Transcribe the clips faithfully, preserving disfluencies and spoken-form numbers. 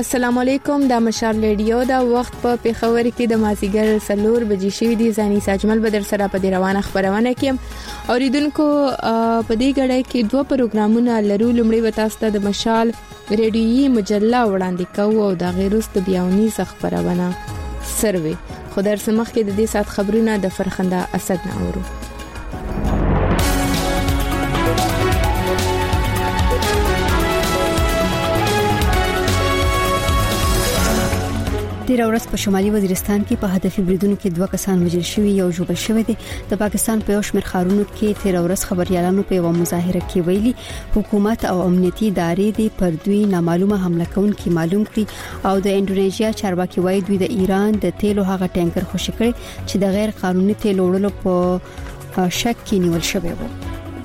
السلام علیکم، د مشال ریډیو دا وخت په پیښور کې د مازیګر سلور بجې شوې دي. ځاني ساجمل بدر سره په دې روانه خبرونه کې اوریدونکو په دې غړې کې دوه پروګرامونه لرو. لومړی و تاسو ته د مشال ریډیوي مجله وړاندې کوو او د غیرست بیاونی خبرونه سروي. خو در سمخ کې د دې سات خبرونه د فرخنده اسد نه اورو. تیر ورځ په شمالي وزیرستان کې په هدفي بریدونو کې دوه کسان وژل شوي یو جوړ شوی دي. د پاکستان په یو شمېر ښارونو کې تیر ورځ خبريالانو په یو مظاهره کې ویلي حکومت او امنیتي ادارې د پر دوی نامعلومه حمله کوونکي معلوم کړي او د انډونیزیا چارواکي وایي دوی د ایران د تیلو هغه ټانکر خوشی کړي چې د غیر قانوني تیلو وړلو په شک کې نیول شوی و.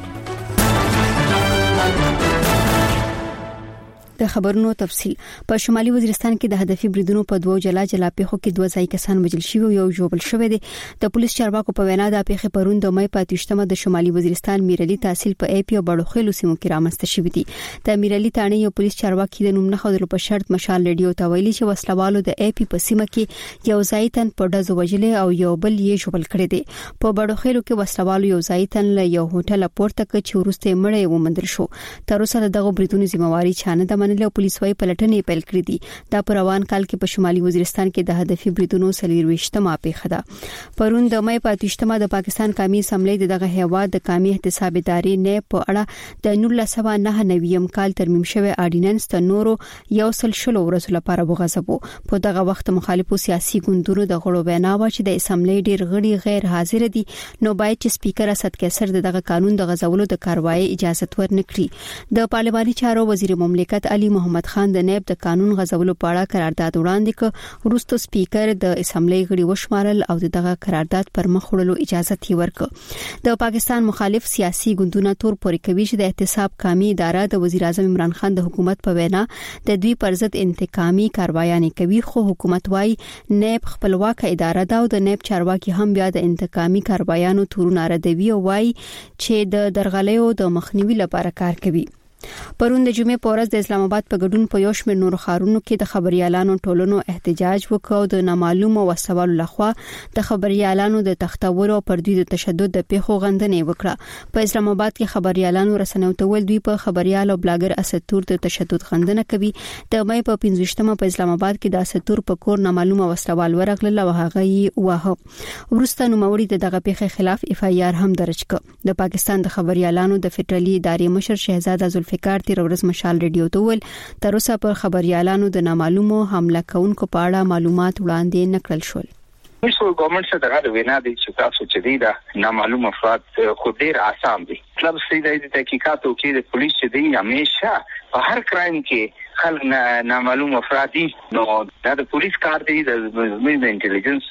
د خبرونو تفصيل. په شمالي وزیرستان کې د هدفي بریدونو په دوه جلا جلا پیښو کې دوه ځای کسان وژل شوي او یو جوړ شوی دی. د پولیس چارواکو په وینا د پیښې پرون د مې په تشتمه د شمالي وزیرستان میرالي تحصیل په ای پی او بړوخیلو سیمو کې رامنځته شوې دي. د میرالي تانه یو پولیس چارواکي د نوم نه خبرو په شرط مشال ریډیو ته ویلي چې وسلوالو د ای پی په سیمه کې یو ځای تن په ډزو وژلې او یو بل یې جوړ کړی دی. په بړوخیلو کې وسلوالو یو ځای تن له یو هوټل پورته کړ چې ورسته مړی ومندل شو. تر اوسه دغه بریدونو ذمہواری چانه د منلو پولیس وايي پلټنې پیل کړې دي. دا پر روان کال کې په شمالي وزیرستان کې د هدفي بریدونو سلیرويشتمه پیښه ده. پرون د مې په تشتمه د پاکستان قومي اسمبلی دغه هیواد د قومي احتساب ادارې نه په اړه د نولس سوه نهه نوي کال ترمیم شوی اډیننس ته نورو یو سل شلو ورځې لپاره وغځبو. په دغه وخت مخالفو سیاسي ګوندونو د غړو وینا و چې د اسمبلی ډیر غړي غیر حاضر دي نو باید چې سپیکر اسد کیسر دغه قانون د غځولو د کاروایی اجازه ورنکړي. د پارلماني چارو وزیر مملکت علي محمد خان د نیب د قانون غځولو په اړه قرارداد وړاندې کړ. وروسته سپیکر د اسمبلی غړي وشمارل او دغه قرارداد پر مخ وړلو اجازه یې ورکړه. د پاکستان مخالف سیاسي ګوندونه تور پورې کوي چې د احتساب قومي اداره د وزیر اعظم عمران خان د حکومت په وینا د دوی پر ضد انتقامي کاروایان کوي. خو حکومت وايي نیب خپلواک اداره ده او د نیب چارواکي هم بیا د انتقامي کاروایانو تورونه ردوي او وايي چې د درغلیو د مخنیوي لپاره کار کوي. پرون د جمعې په ورځ د اسلام آباد په ګډون په یو شمېر نور ښارونو کې د خبريالانو ټولنو احتجاج وکړ. د نامعلومه وسوالو لخوا د خبريالانو د تختورو پر دوی د تشدد د پیښو غندنې وکړه. په اسلام آباد کې خبريالانو رسنیو ته ول دوی په خبريال او بلاګر اسدتور د تشدد غندنه کوي. د مې په پنځوستمه په اسلام آباد کې د اسدتور په کور نامعلومه وسوال ورغلل او هغه یې واه. ورسته نو موري دغه پیښې خلاف اف ای آر هم درج کړ. د پاکستان د خبريالانو د فدرالي ادارې مشر شهزاده فکر تیر ورځ مشال ریډیو ته ول تر اوسه پر خبريالانو د نامعلومو حمله کوونکو په اړه معلومات وړاندې نکړل شول. مشر ګورنمنت څخه دغه وینا دي چې تاسو چې دی دا نامعلوم افراد خو ډیر آسان دي. مطلب څه دی د تحقیقاتو کې د پولیس چې دی همیشه په هر کرایم کې خلک نامعلوم افراد دي. نو دا د پولیس کار دی، د د انټيليجنس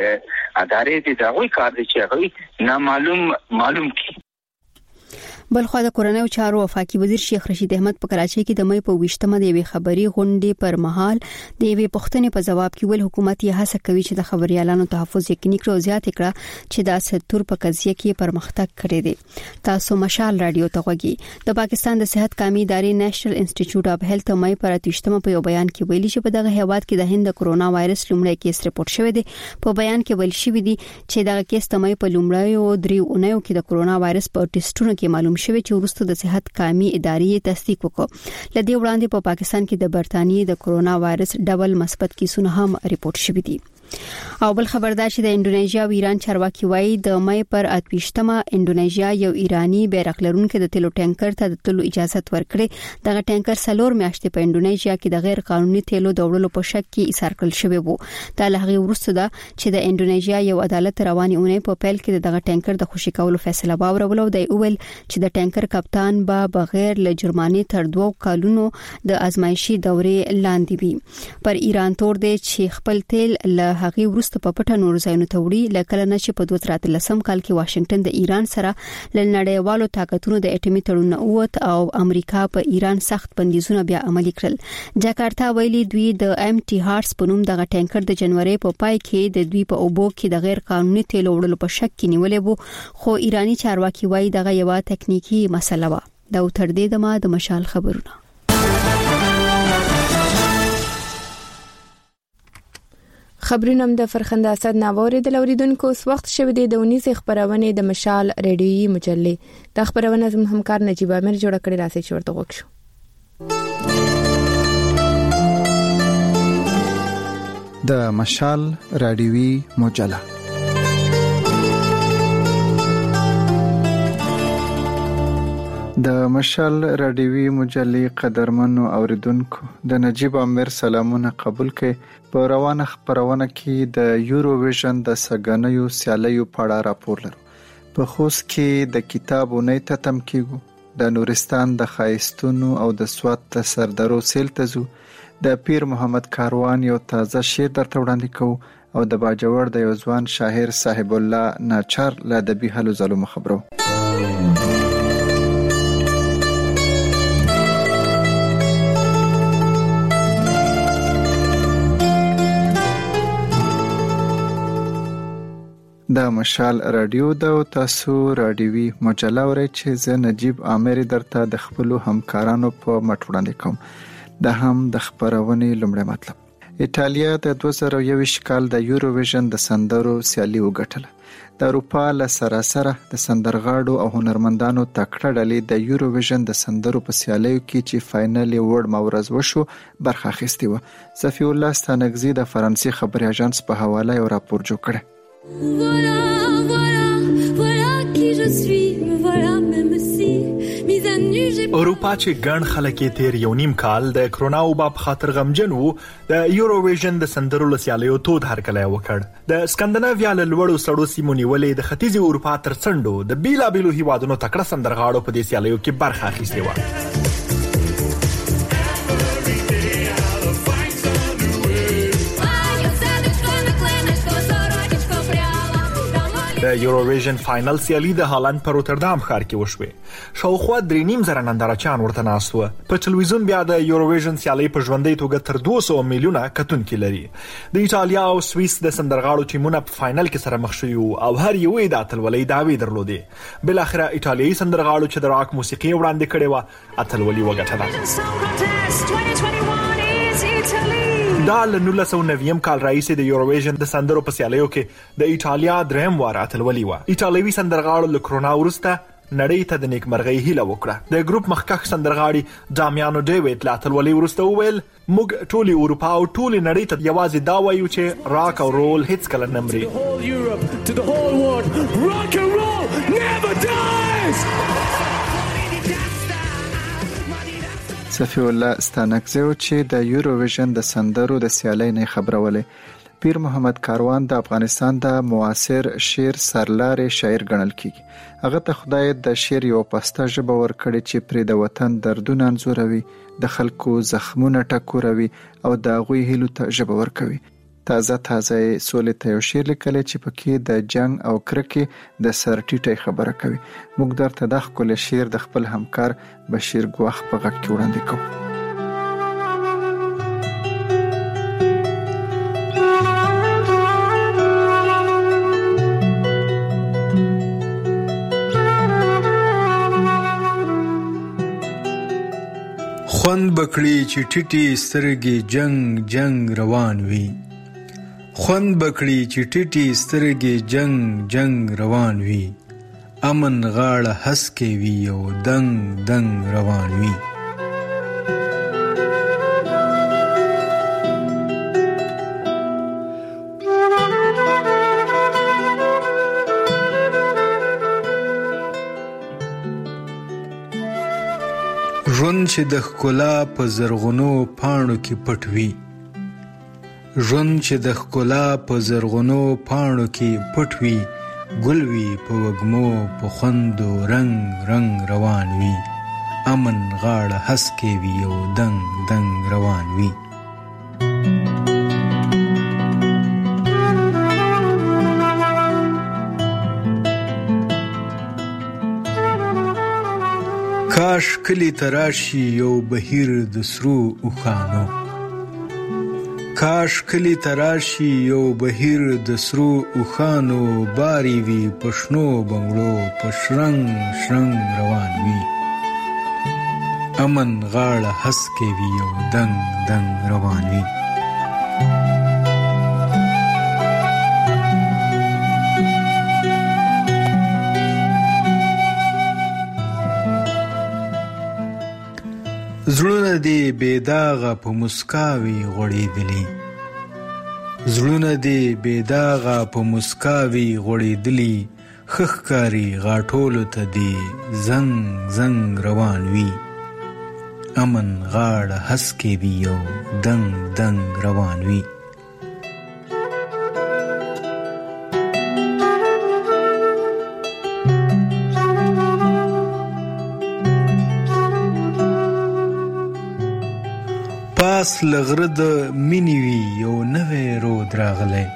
ادارې دي، دا وایي کار دی چې هغه نامعلوم معلوم کی. بلخو د کورنۍ چارو وفاقي وزیر شیخ رشید احمد په کراچۍ کې د مې په ویشتمه د یوې خبري غونډې پر مهال د یوې پوښتنې په جواب کې ول حکومت یې هڅه کوي چې د خبريالانو تحفظ یقیني کړي او زیات کړي چې د اسدتور په قضیه کې پرمختګ کړي دي. تاسو مشال رادیو ته غوږی. د پاکستان د صحت قومي ادارې نېشنل انسټیټیوټ اف هیلث مې پر اتشتمه په یو بیان کې ویلي چې په دغه هیواد کې د هند کرونا وایرس لومړی کیس رپورټ شوی دی. په بیان کې ویل شوی دی چې دغه کیس د مې په لومړی او درې اونیو کې د کرونا وایرس په ټیسټونو کې معلوم شوی چې ورسته د صحت قومي ادارې تصدیق وکړ. لدې وړاندې په پاکستان کې د برتانیې د کرونا وایرس ډبل مثبت کیسونه هم ریپورت شوي دي. او بل خبردار چې د انډونیزیا او ایران چارواکي وایي د مې پر اتوشتمه انډونیزیا یو ایرانی بیرغ لرونکي د تیلو ټانکر ته د تلو اجازه ورکړي. دغه ټانکر سلور میاشتې په انډونیزیا کې د غیر قانوني تیلو د وړلو په شک کې ایثار کړل شوی وو. دا له هغه وروسته ده چې د انډونیزیا یو عدالت رواني اونۍ په پیل کې دغه ټانکر د خوشی کولو فیصله واورول او د اول چې د ټانکر کپتان به بغیر له جرمانې تر دوه کالونو د ازمایشي دورې لاندې وي. پر ایران تور دی چې خپل تیل له هغه ورسته په پټه نور ځایونو ته وړي. لکه نه چې په دوه زره اتلسم کال کې واشنگټن د ایران سره ل نړیوالو طاقتونو د اټومي تړون اوت او امریکا په ایران سخت بندیزونه بیا عملي کړل. جاکارتا ویلي دوی د ایم ټي هارس په نوم دغه ټانکر د جنوري په پای کې د دوی په اوبو کې د غیر قانوني تیلو وړلو په شک کې نیولې وو. خو ایرانی چارواکي وایي دغه یو تکنیکی مسله و. دا تر دې دمه د مشال خبرونه. خبرونه د فرخنده اسد ناووري د لوریدونکو اوس وخت شوه د اونیزه خبرونه د مشال ریډیوي مجلې د خبرونه زم همکار نجیب امیر جوړ کړی راځي چې ورته وښو. د مشال ریډیوي مجله د مشال ریډیوي مجلې قدرمنو اوریدونکو د نجیب امیر سلامونه قبول کړئ. په روانه خبرونه کې د یوروویژن د سګنیو سیالیو په اړه راپور لرو. په خوست کې د کتابونې ته تم کېږو، د نورستان د خایستونو او د سوات د سردرو سیل ته ځو، د پیر محمد کاروان یو تازه شعر درته وړاندې کوو او د باجوړ د یو ځوان شاعر صاحب الله ناچار له ادبي هلو ځلو خبرو. د مشال رادیو د تاسو رادیوي مجله ورې چې زه نجیب امیر درته د خپل همکارانو په مټ وړاندې کوم. د هم د خبرونې لومړی مطلب: ایټالیا د دوه زره یوویشت کال د یوروویژن د سندرو سیالي وګټله. د اروپا له سراسره د سندرغاړو او هنرمندانو تکړه ډلې د یوروویژن د سندرو په سیالیو کې چې فاینل یې وړ مورز وشو برخه اخیستې وه. صفی الله ستانکزي د فرانسې خبري اژانس په حواله یو راپور جوړ کړی. Voilà, voilà, voilà qui je suis, me voilà même si mise à nu j'ai اروپا چې ګڼ خلک یې تیر یو نیم کال د کرونا وبا په خاطر غمجن وو، د یوروویژن د سندرو له سیالیو تود هرکلی وکړ. د سکندناویا له لوړو سړو سیمو نیولې د ختیځې اروپا تر څنډو د بیلابیلو هیوادونو تکړه سندرغاړو په دې سیالیو کې برخه اخیستې وه. د یوروویژن فاینل سیالي د هالند په روتردام ښار کې وشوه. شاوخوا درې نیم زره نندارچیان ورته ناست وو. په ټلویزیون بیا د یوروویژن سیالي په ژوندۍ توګه تر دوه سوه میلیونه کتونکي لري. د ایټالیا او سویس د سندرغاړو ټیمونه په فاینل کې سره مخ شوي او هر یو یې د اتلولۍ دعوې درلودې. بالاخره ایټالیایي سندرغاړو چې د راک موسیقي وړاندې کړې وه اتلولي وګټله. دا له نولس سوه نوي کال راهیسې د یوروویژن د سندرو په سیالیو کې د ایټالیا دریم وار اتلولي وه. ایټالوي سندرغاړو له کرونا وروسته نړۍ ته د نیکمرغۍ هیله وکړه. د ګروپ مخکښ سندرغاړي ډامیانو ډیویډ له اتلولۍ وروسته وویل: موږ ټولې اروپا او ټولې نړۍ ته یوازې دا وایو چې راک او رول هیڅکله نه مري. صفی الله ستانکزي چې د یوروویژن د سندرو د سیالۍ نه خبرولې. پیر محمد کاروان د افغانستان د معاصر شعر سرلارې شاعر ګڼل کیږي. هغه ته خدای د شعر یو پسته ژبه ورکړې چې پرې د وطن دردونه انځوروي، د خلکو زخمونه ټکوروي او د هغوی هیلو ته ژبه ورکوي. تازه تازه سولې ته یو شعر لیکلی چې پکې د جنگ او کرکې د سر ټیټۍ خبره کوي. موږ درته دا ښکلی شعر د خپل همکار بشیر ګواخ په غږ کې وړاندې کوو. خوند بکړي چې ټیټي سترګې جنگ جنگ روان وي، خوند بکړي چې ټیټي سترګې جنگ جنگ روان وي، امن غاړه هسکې وي او دنګ دنګ روان وي. ژوند چې د ښکلا په زرغونو پاڼو کې پټ وي، ژوند چې د ښکلا په زرغونو پاڼو کې پټ وي، ګل وي په وږمو په خوندو رنگ رنگ روان وي، امن غاړه هسکې وي او دنګ دنګ روان وي. کاش کلی تراشی یو بهیر د سرو اوخانو، کاش کلی تراشی یو بهیر د سرو اوخانو، باری وی پښنو بنگړو پشرنګ شرنګ روان وی، امن غاړه هسکې وی او دنګ دنګ روان وی. زړونه دې بې داغه په مسکاوي غوړېدلي زړونه دې بې داغه په مسکاوي غوړېدلي ښه ښکاري غاټولو ته دې زنګ زنګ روان وي امن غاړه هسکې وي او دنګ دنګ روان وي پاس لغره د مینې وي یو نوی رود راغلی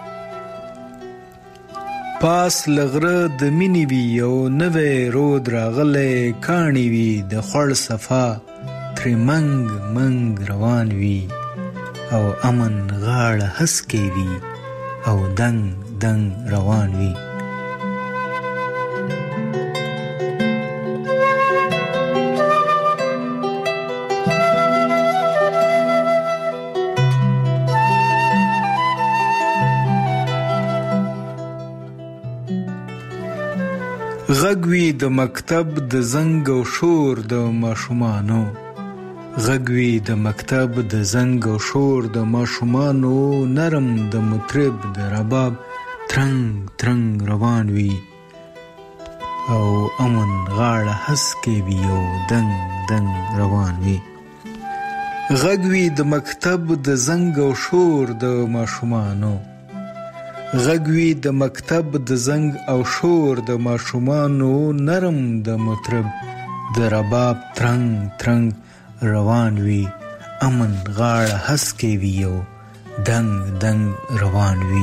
پاس لغره د مینې وي یو نوی رود راغلی کاڼي وي د خوړ صفا ترې منګ منګ روان وي او امن غاړه هسکې وي او دنګ دنګ روان وي غږ وي د مکتب د زنګ او شور د ماشومانو غږ وي د مکتب د زنګ او شور د ماشومانو نرم د مطرب د رباب ترنګ ترنګ روان وي او امن غاړه هسکې وي او دنګ دنګ روان وي غږ وي د مکتب د زنګ او شور د ماشومانو غږ وي د مکتب د زنګ او شور د ماشومانو نرم د مطرب د رباب ترنګ ترنګ روان وي امن غاړه هسکې وي او دنګ دنګ روان وي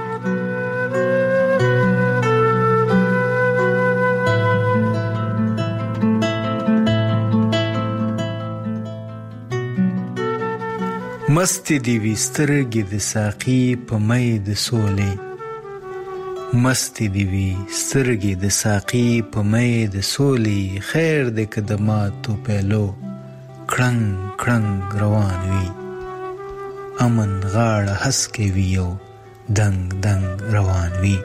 مستې دې وي سترګې د ساقي په می د سولې مستې دې وي سترګې د ساقي په می د سولې خیر دې که د ماتو پیلو کړنګ کړنګ روان وي امن غاړه هسکې وي او دنګ دنګ روان وي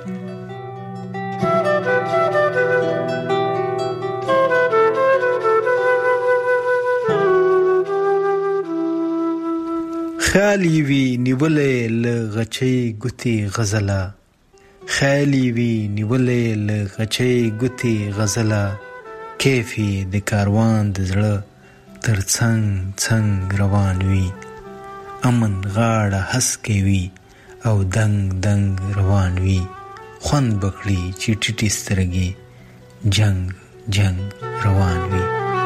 خیالی وی نیولې له غچې ګوتې غزله خیالی وی نیولې له غچې ګوتې غزله کیفی د کاروان د زړه تر څنګ څنګ روان وي امن غاړه هسکې وي او دنګ دنګ روان وي خوند بکړي چې ټیټې سترګې جنگ جنگ روان وي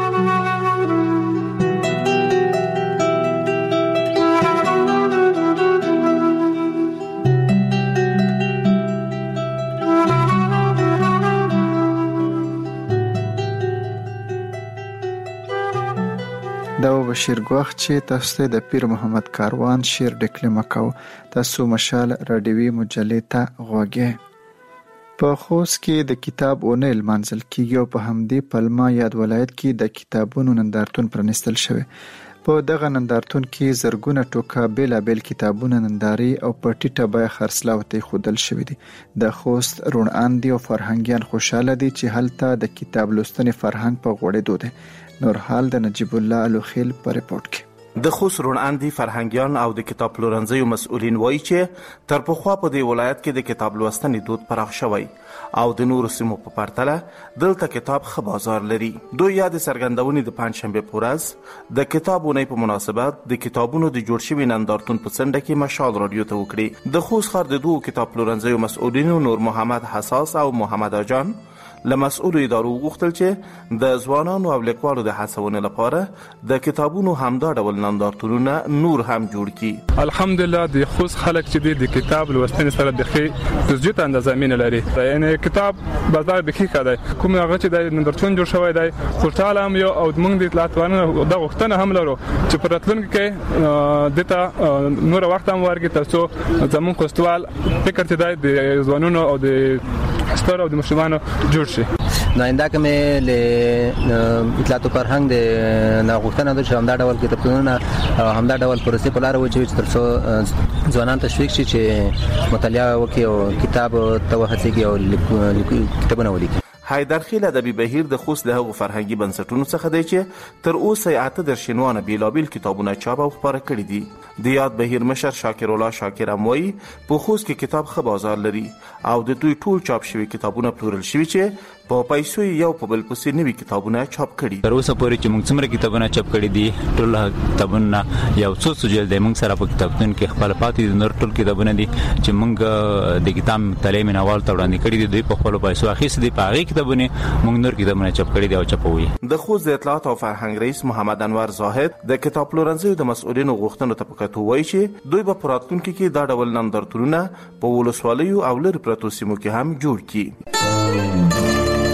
دا بشیر ګوخ چې تاسو د پیر محمد کاروان شعر ډکلمه کو تاسو مشال رادیوي مجلې ته غوږی په خوست کې د کتاب اونیل منزل کېږي او په همدې پلمه یاد ولایت کې د کتابونو نندارتون پرانیستل شوی په دغه نندارتون کې زرګونه ټوکه بیلابیل کتابونه ننداري او په ټیټه بیه خرڅلاو ته ایښودل شوي دي د خوست روڼ اندي او فرهنګیان خوشاله دي چې هلته د کتاب لوستنې فرهنګ په غوړېدو دی نور حال د نجیب الله الوخیل په ریپورت کې د خوست روڼ اندي فرهنګیان او د کتاب پلورنځیو مسؤلین وایي چې تر پخوا په دې ولایت کې د کتاب لوستنې دود پراخ شوی او د نورو سیمو په پرتله دلته کتاب ښه بازار لري دوی یاد څرګندونې د پنجشنبې په ورځ د کتابونې په مناسبت د کتابونو د جوړ شوي نندارتون په څنډه کې مشال رادیو ته وکړي د خوست ښار د دوو کتاب پلورنځیو مسؤلینو نور محمد حساس او محمد اجان له مسؤلو ادارو وغوښتل چې د ځوانانو او لیکوالو د هڅونې لپاره د کتابونو همدا ډول نندارتونونه نور هم جوړ کړي الحمدلله د خوست خلک چې د کتاب لوستنې سره د ښې تسجیل اندازه مینه لري یعنی کتاب بازار به کې کړای کوم هغه چې د نندارتون جوړ شوی دی خوشاله هم یو او موږ د اطلاعاتونه د غوښتنه هم لرو چې په راتلونکي کې دته نور وخت هم ورګي تاسو زمون کوستوال فکر ته د ځوانانو او د ستر او د مشرانو جوړ شي ناینده کې مې له اطلاعات فرهنګ د ناغوښتنه د همدا ډول کتابونه او همدا ډول پروسې په لار وچوي چې ترڅو ځوانان تشویق شي چې مطالعه وکړي او کتاب ته وهڅېږي او کتابونه ولیکي حیدرخیل ادبي بهیر د خوست د هغو فرهنګي بنسټونو څخه دی چې تر اوسه اته درشنوانه بیلابیل کتابونه چاپ او خپاره کړي دي. د یاد بهیر مشر شاکر الله شاکر هم وایي په خوست کې کتاب ښه بازار لري او د دوی ټول چاپ شوي کتابونه پلورل شوي چې په پیسو یو په بل پسې نوي کتابونه چاپ کړي. تر اوسه پورې چې موږ څومره کتابونه چاپ کړي دي ټول کتابونه یو څو څو جلد موږ سره په کتابتون کې خپل پاتې دي. نور ټول کتابونه دي چې موږ د کتاب مطالعې مینوال ته وړاندې کړي دي. دوی په خپل پیسو اخیستي دي. په هغې کتابونه موږ نور کتابونه چاپ کړي دي او چاپوي. د خوست د اطلاعات او فرهنګ رئیس محمد انور زاهد د کتاب پلورنځیو د مسؤلینو غوښتنو ته په کتو وایي چې دوی به په راتلونکي کې دا ډول نندارتونونه په ولسوالیو او لرې پرتو سیمو کې هم جوړ کړي.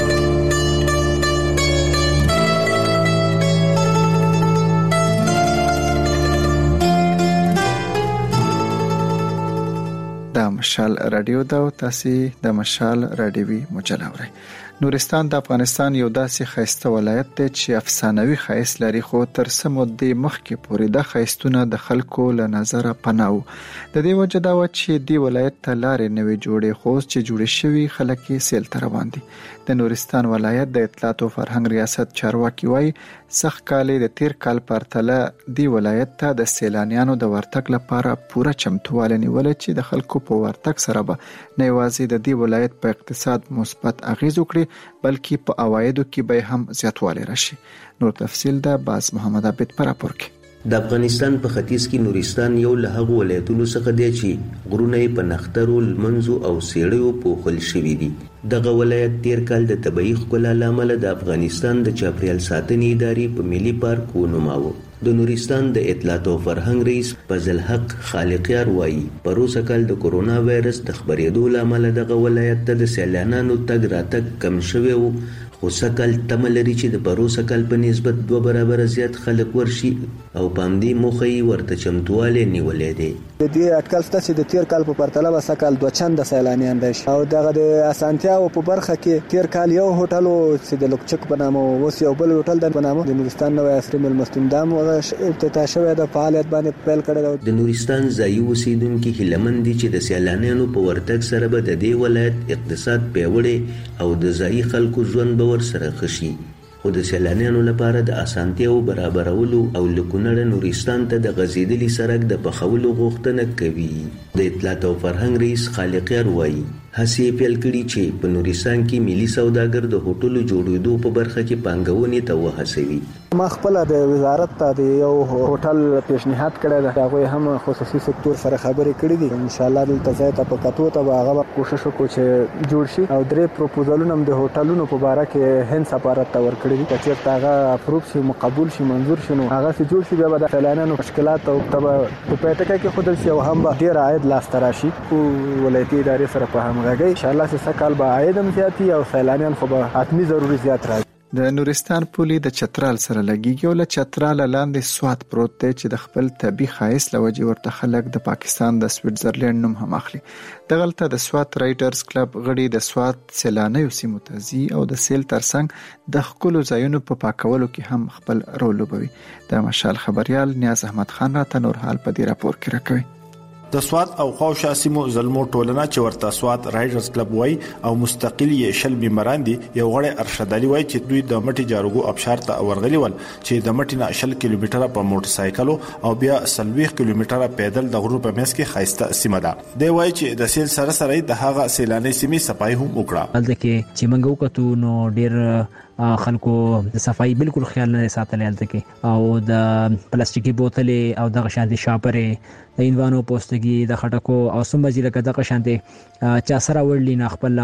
د مشال رادیو دا او تاسو د مشال رادیوي مجله اورئ. نورستان د افغانستان یو داسې ښایسته ولایت دی چې افسانوي ښایست لري، خو تر څه مودې مخکې پورې د ښایستونه د خلکو له نظره پناه وو. د دې وجه دا وه چې دې ولایت ته لارې نه وې جوړې، خو اوس چې جوړې شوي خلک یې سیل ته روان دي. د نورستان ولایت د اطلاعات او فرهنګ ریاست چارواکي وایي سخت کالې د تیر کال پرتله دې ولایت ته د سیلانیانو د ورتګ لپاره پوره چمتووالی نیولی چې د خلکو په ورتګ سره به نه یوازې د دې ولایت په اقتصاد مثبت اغیز وکړي بلکې په عوایدو کې به هم زیاتوالی راشي. نور تفصیل د باز محمد عبد پر راپور کې. د افغانستان په ختیځ کې نورستان یو له هغو ولایتونو څخه دی چې غرونه په نښترو، لمنځو او سیړیو پوښل شوي دي. دغه ولایت تیر کال د طبیعي ښکلا له امله د افغانستان د چاپیریال ساتنې ادارې په ملي پارک ونوماوه. د نورستان د اطلاعات او فرهنګ رئیس فضل حق خالقیار وایي پروسه کال د کورونا وایرس د خپرېدو له امله دغه ولایت ته د سیلانیانو تګ راتګ کم شوی و، خو سږ کال تمه لري چې د پروسه کال په نسبت دوه برابره زیات خلک ورشي او په همدې موخه یې ورته چمتووالی نیولی دی. د دې اټکل شته چې د تیر کال په پرتله به سږ کال دوه چنده سیلانیان راشي او دغه د اسانتیاو په برخه کې تیر کال یو هوټل چې د لوکچک په نامه اوس یو بل هوټل د په نامه د نورستان نوی عصري مېلمستون دا هم افتتاح شوی د فعالیت باندې پیل کړی. د نورستان ځایي اوسیدونکي هیلهمند دي چې د سیلانیانو په ورتګ سره به د دې ولایت اقتصاد پیاوړی او د ځایي خلکو ژوند به ورسره ښه شي. خو د سیلانیانو لپاره د اسانتیاو برابرولو او له کونړه نورستان ته د غځېدلي سړک د پخولو غوښتنه کوي. د اطلاعات او فرهنګ رئیس خالقیار وایي هڅې یې پیل کړي چې په نورستان کې ملي سوداګر د هوټلو جوړېدو په برخه کې پانګونې ته وهڅوي. ما خپل د وزارت ته د یو هوټل پیشنهاد کړی دی، هغوی هم خصوصي سکتور سره خبرې کړې دي. انشاءالله دلته ځای ته په کتو ته به هغه کوشش وکړو چې جوړ شي او درې پروپوزلونه هم د هوټلونو په باره کې هند سفارت ته ورکړي دي. که چېرته هغه اپروف شي، مقبول شي، منظور شي، نو هغه چې جوړ شي بیا به د سیلانیانو مشکلات او ته به په پیټکه کې ښودل شي او هم به ډېر عاید لاسته راشي. ولایتي ادارې سره په همغږۍ انشاءالله چې سږ کال به عاید هم زیات وي او سیلانیان خو به حتمي ضروري زیات راځي. د نورستان پولي د چترال سره لګیږي او له چترال لاندې سوات پروت دی چې د خپل طبي ښایست لوجې ورته خلک د پاکستان د سویټزرلند نوم هم اخلي. دغلته د سوات رایډرز کلب غړي د سوات سیلانیو سیمو ته ځي او د سیل ترڅنګ د ښکلو ځایونو په پاکولو کې هم خپل رول لوبوي. د مشال خبريال نیاز احمد خان راته نور حال په دې راپور کې راکوي. د سوات او خواوشا سیمو زلمو ټولنه چې ورته سوات رایډرز کلب وای او مستقلی یې شل ممبران دي، یو غړی ارشد علي وای چې دوی د مټي جارګو ابشار ته ورغلي ول چې د مټي نه شل کیلومتره په موټر سایکل او بیا سلويخ کیلومتره پیدل د غرو په مېس کې خایسته سیمه ده. دی وای چې د سیل سره سره د هغه سیلاني سیمې صفای هم وکړه. هلته کې چې موږ وکړو نو ډېر خلکو د صفای بالکل خیال نه ساتل هلته کې او د پلاستیکي بوتلې او د شانتي شاپرې د انوانو پوستګي د خټکو او سم بجې لکه د شانتي چا سره وړلی نه خپل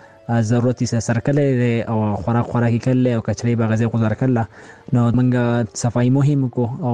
ضرورت یې سره کړل او خوراک خوراکي کړل او کچري بغزي گزار کړل. نو موږ صفای مهم کو او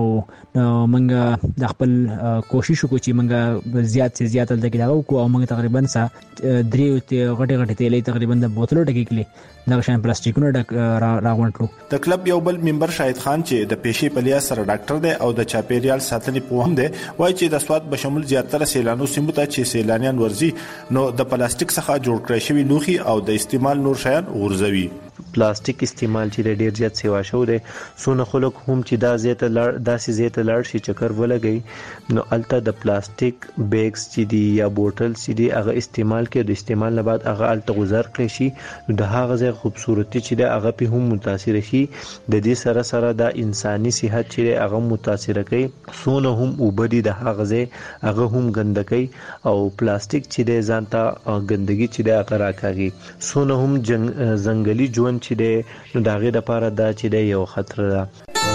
موږ د خپل کوشش وکړو چې موږ زیات سے زیات د کېداو کو او موږ تقریبا سا درې ته غټي غټي تیلې تقریبا د بوتلو ډکې کړې دا شان پلاستیکونو ډک راغونډلو. د کلب یو بل ممبر شاهد خان چې د پېښې په لیاس سره ډاکټر دی او د چاپیریال ساتنې په هم دی وایي چې د سواد بشمول زیاتره سیلانو سیمو ته چې سیلانیان ورزي نو د پلاستیک څخه جوړ کړی شوی لوخي او د استعمال نور شیان غورځوي. پلاستیک استعمال چې ډیر زیات سیوا شو دی سونه خلک هم چې دا زیات لړ داسې زیات لړ شي چکر ولګي نو الته د پلاستیک بیگز چې دی یا بوتل چې دی هغه استعمال کې د استعمال نه بعد هغه الته گذر کړی شي د هغه ځای خوبصورتي چې دی هغه په هم متاثر شي د دې سره سره د انساني صحت چې هغه متاثر کوي سونه هم وبدي د هغه ځای هغه هم ګندګي او پلاستیک چې دی ځانته ګندګي چې دی هغه راکاږي سونه هم ځنګلي ژوند چې دی نو د هغې دپاره دا چې دی یو خطر ده.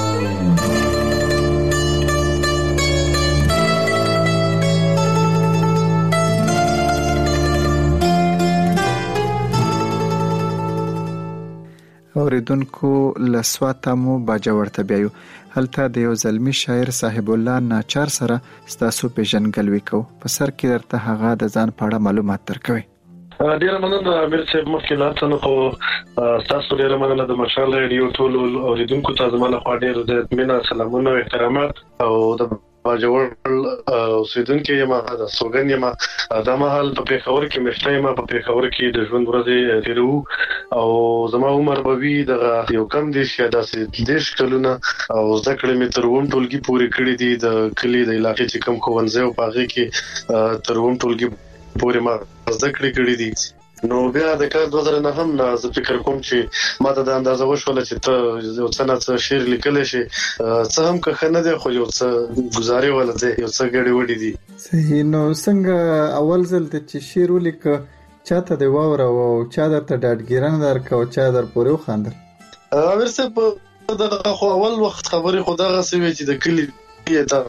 اوریدونکو لسواته مو باجوړ ته بیاو هلته د یو زلمی شاعر صاحب الله ناچار سره ستاسو پیژنګل وکاو په سر کې درته هغه د ځان په اړه معلومات درکوي. ډیره مننه امیر صاحب مخکې لاته نو خو تاسو ډیره مننه د مشال ریډیو ټول اوریدونکو ته زموږ خوا ډیر د مینا سلامونه او احترامات او د باجوړ اوسیدونکو یم د سوګن یم د مهال په پیښور کې مشته یم په پیښور کې د ژوند ورځې تیرو او زما عمر به وي د یو کم دي چې داسې دیش کلونه او ذکر می تروم ټولګي پوری کړی دي د کلی د علاقې چې کم خوونځي او پاغي کې تروم ټولګي پوری ما ذکر کړی دي نو بیا د کال دوه زره نه هم نه زه فکر کوم چې ماته د اندازه وشول چې ته یو څه نه شعر لیکل شي څه هم که نه دی خو یو څه گزاري ولته یو څه غړي وډي دي. صحیح. نو څنګه اول ځل چې شعر ولیک چاته دی واور او چا درته ډاډګیران درکو چا در پورې خاندل؟ امیر صاحب د خو اول وخت خبري خدای غسوي چې د کلی ته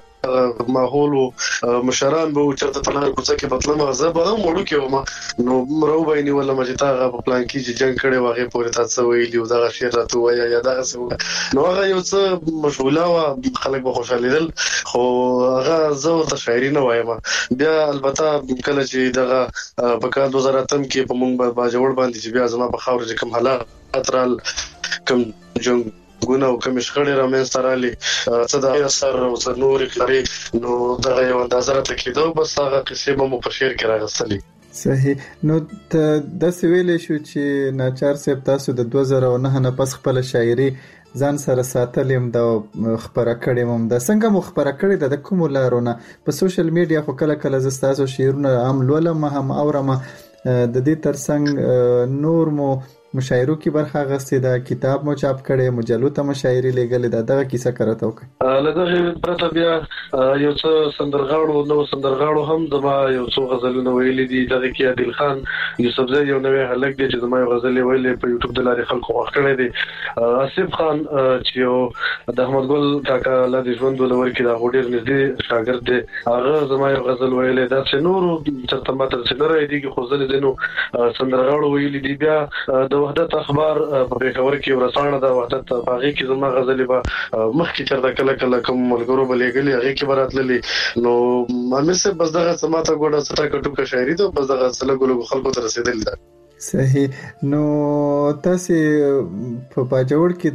ماحول مشران به چرته په لار کوڅه کې بتلم غزه به هم وړو کې ومه نو مرو بیني ولا مجتا په پلان کې چې جنگ کړي واغې پورې تاسو ویلی او دا شعر راته وایي یا دا څه نو هغه یو څه مشغوله وا خلک به خوشاله دل خو هغه زه ته شاعري نه وایم بیا البته کله چې دغه په کال دوه زره اتم کې په مونږ باجوړ باندې چې بیا زما په خاور کې کوم حالات رال کوم جنگ ګونه او کوم شخړې رامنځ ترالي څه د اثر او څه نور کړي نو دا یو اندازه راته کېدو بس هغه قصې به مو په شعر کې راغستلې. صحیح. نو د سویلې شو چې ناچار صاحب تاسو د دوه زره نه نه پس خپل شاعري ځان سره ساتلم د خبره کړې مم د څنګه مخبره کړې د کوم لارونه په سوشل میډیا خو کله کله زستاسو شعرونه هم لولم هم اورم د دې ترڅنګ نور مو مشاعرو کې برخه غستې دا کتاب مو چاپ کړي مجلو ته مشاعري لګلې دا دغه کیسه کرته وکړه لږه پرته بیا یو څه سندرغاړو نو سندرغاړو هم زما یو څو غزلونه ویلي دي دغه کې عادل خان یوسف زئی یو نوې هلک دی چې زما یو غزل ویلې په یوټیوب د لارې خلکو وخت کړی دی آصف خان چې یو د احمد ګل کاکا لا د ژوند ولور کې دا هډیر نږدې شاګرد دی هغه زما یو غزل ویلې دا چې نور چې تماته څنګه راځي کې خو زل دینو سندرغاړو ویلي دی بیا د وحدت اخبار په پیښور کې ورسانه د وحدت باغی کې زما غزلې به مخکې چرته کله کله کوم ملګرو بلېګلې هغه کې براتللې نو مې څه بس دغه سماته ګوډه ستا کټو کا شاعري ته بس دغه سره ګلو خلکو ته رسیدل ده. صحیح. نو تاسو په باجوړ کې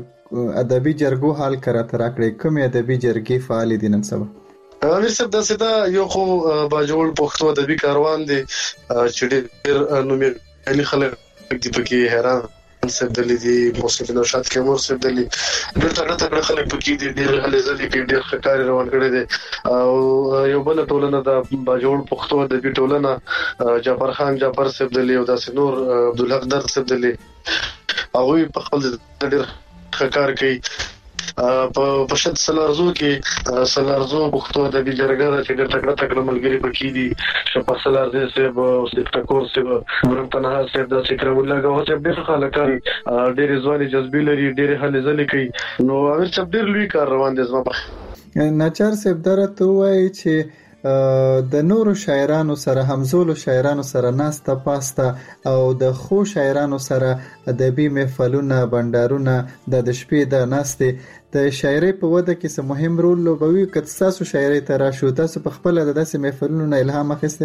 د ادبي جرګو حال کراته راکړې کوم ادبي جرګې فعال دي نن سبا؟ امیر صاحب دا ستا یو خو باجوړ پښتو ادبي کاروان دی چې ډېر نومي خلک دی پکې حیران سب دلی دی موسیقي نشاط کې مور سب دلی ډېر تکړه تکړه خلک پکې دي ډېر هلي ځلې کې ډېر ښکار روان کړي دي او یو بل ټولنه د باجوړ پښتو ادبي ټولنه جعفر خان جعفر سب دلی او داسې نور عبدالحق در سب دلی هغه په خپل ډېر ښکار کوي په شت سلارزو کې سلارزو پښتو د جرګه چې ډېر تکړه تکړه ملګری پکې دي شپه سلارزه سیب او سپټکور سیب ورته سیب د فکر الله غو چې ډېر خلک ډېر ځواني جذبي لري ډېر هلي ځلې کوي نو امیر صاحب ډېر لوی کار روان دي زما ناچار صاحب درته وایي چې د نورو شاعرانو سره همزولو شاعرانو سره ناسته پاسته او د خو شاعرانو سره ادبي محفلونه بندرونه د شپې د ناسته د شاعري په وده کې څه مهم رول لوبوي که تاسو شاعري ته راشو تاسو په خپل د داسې محفلونو نه الهام اخیسته؟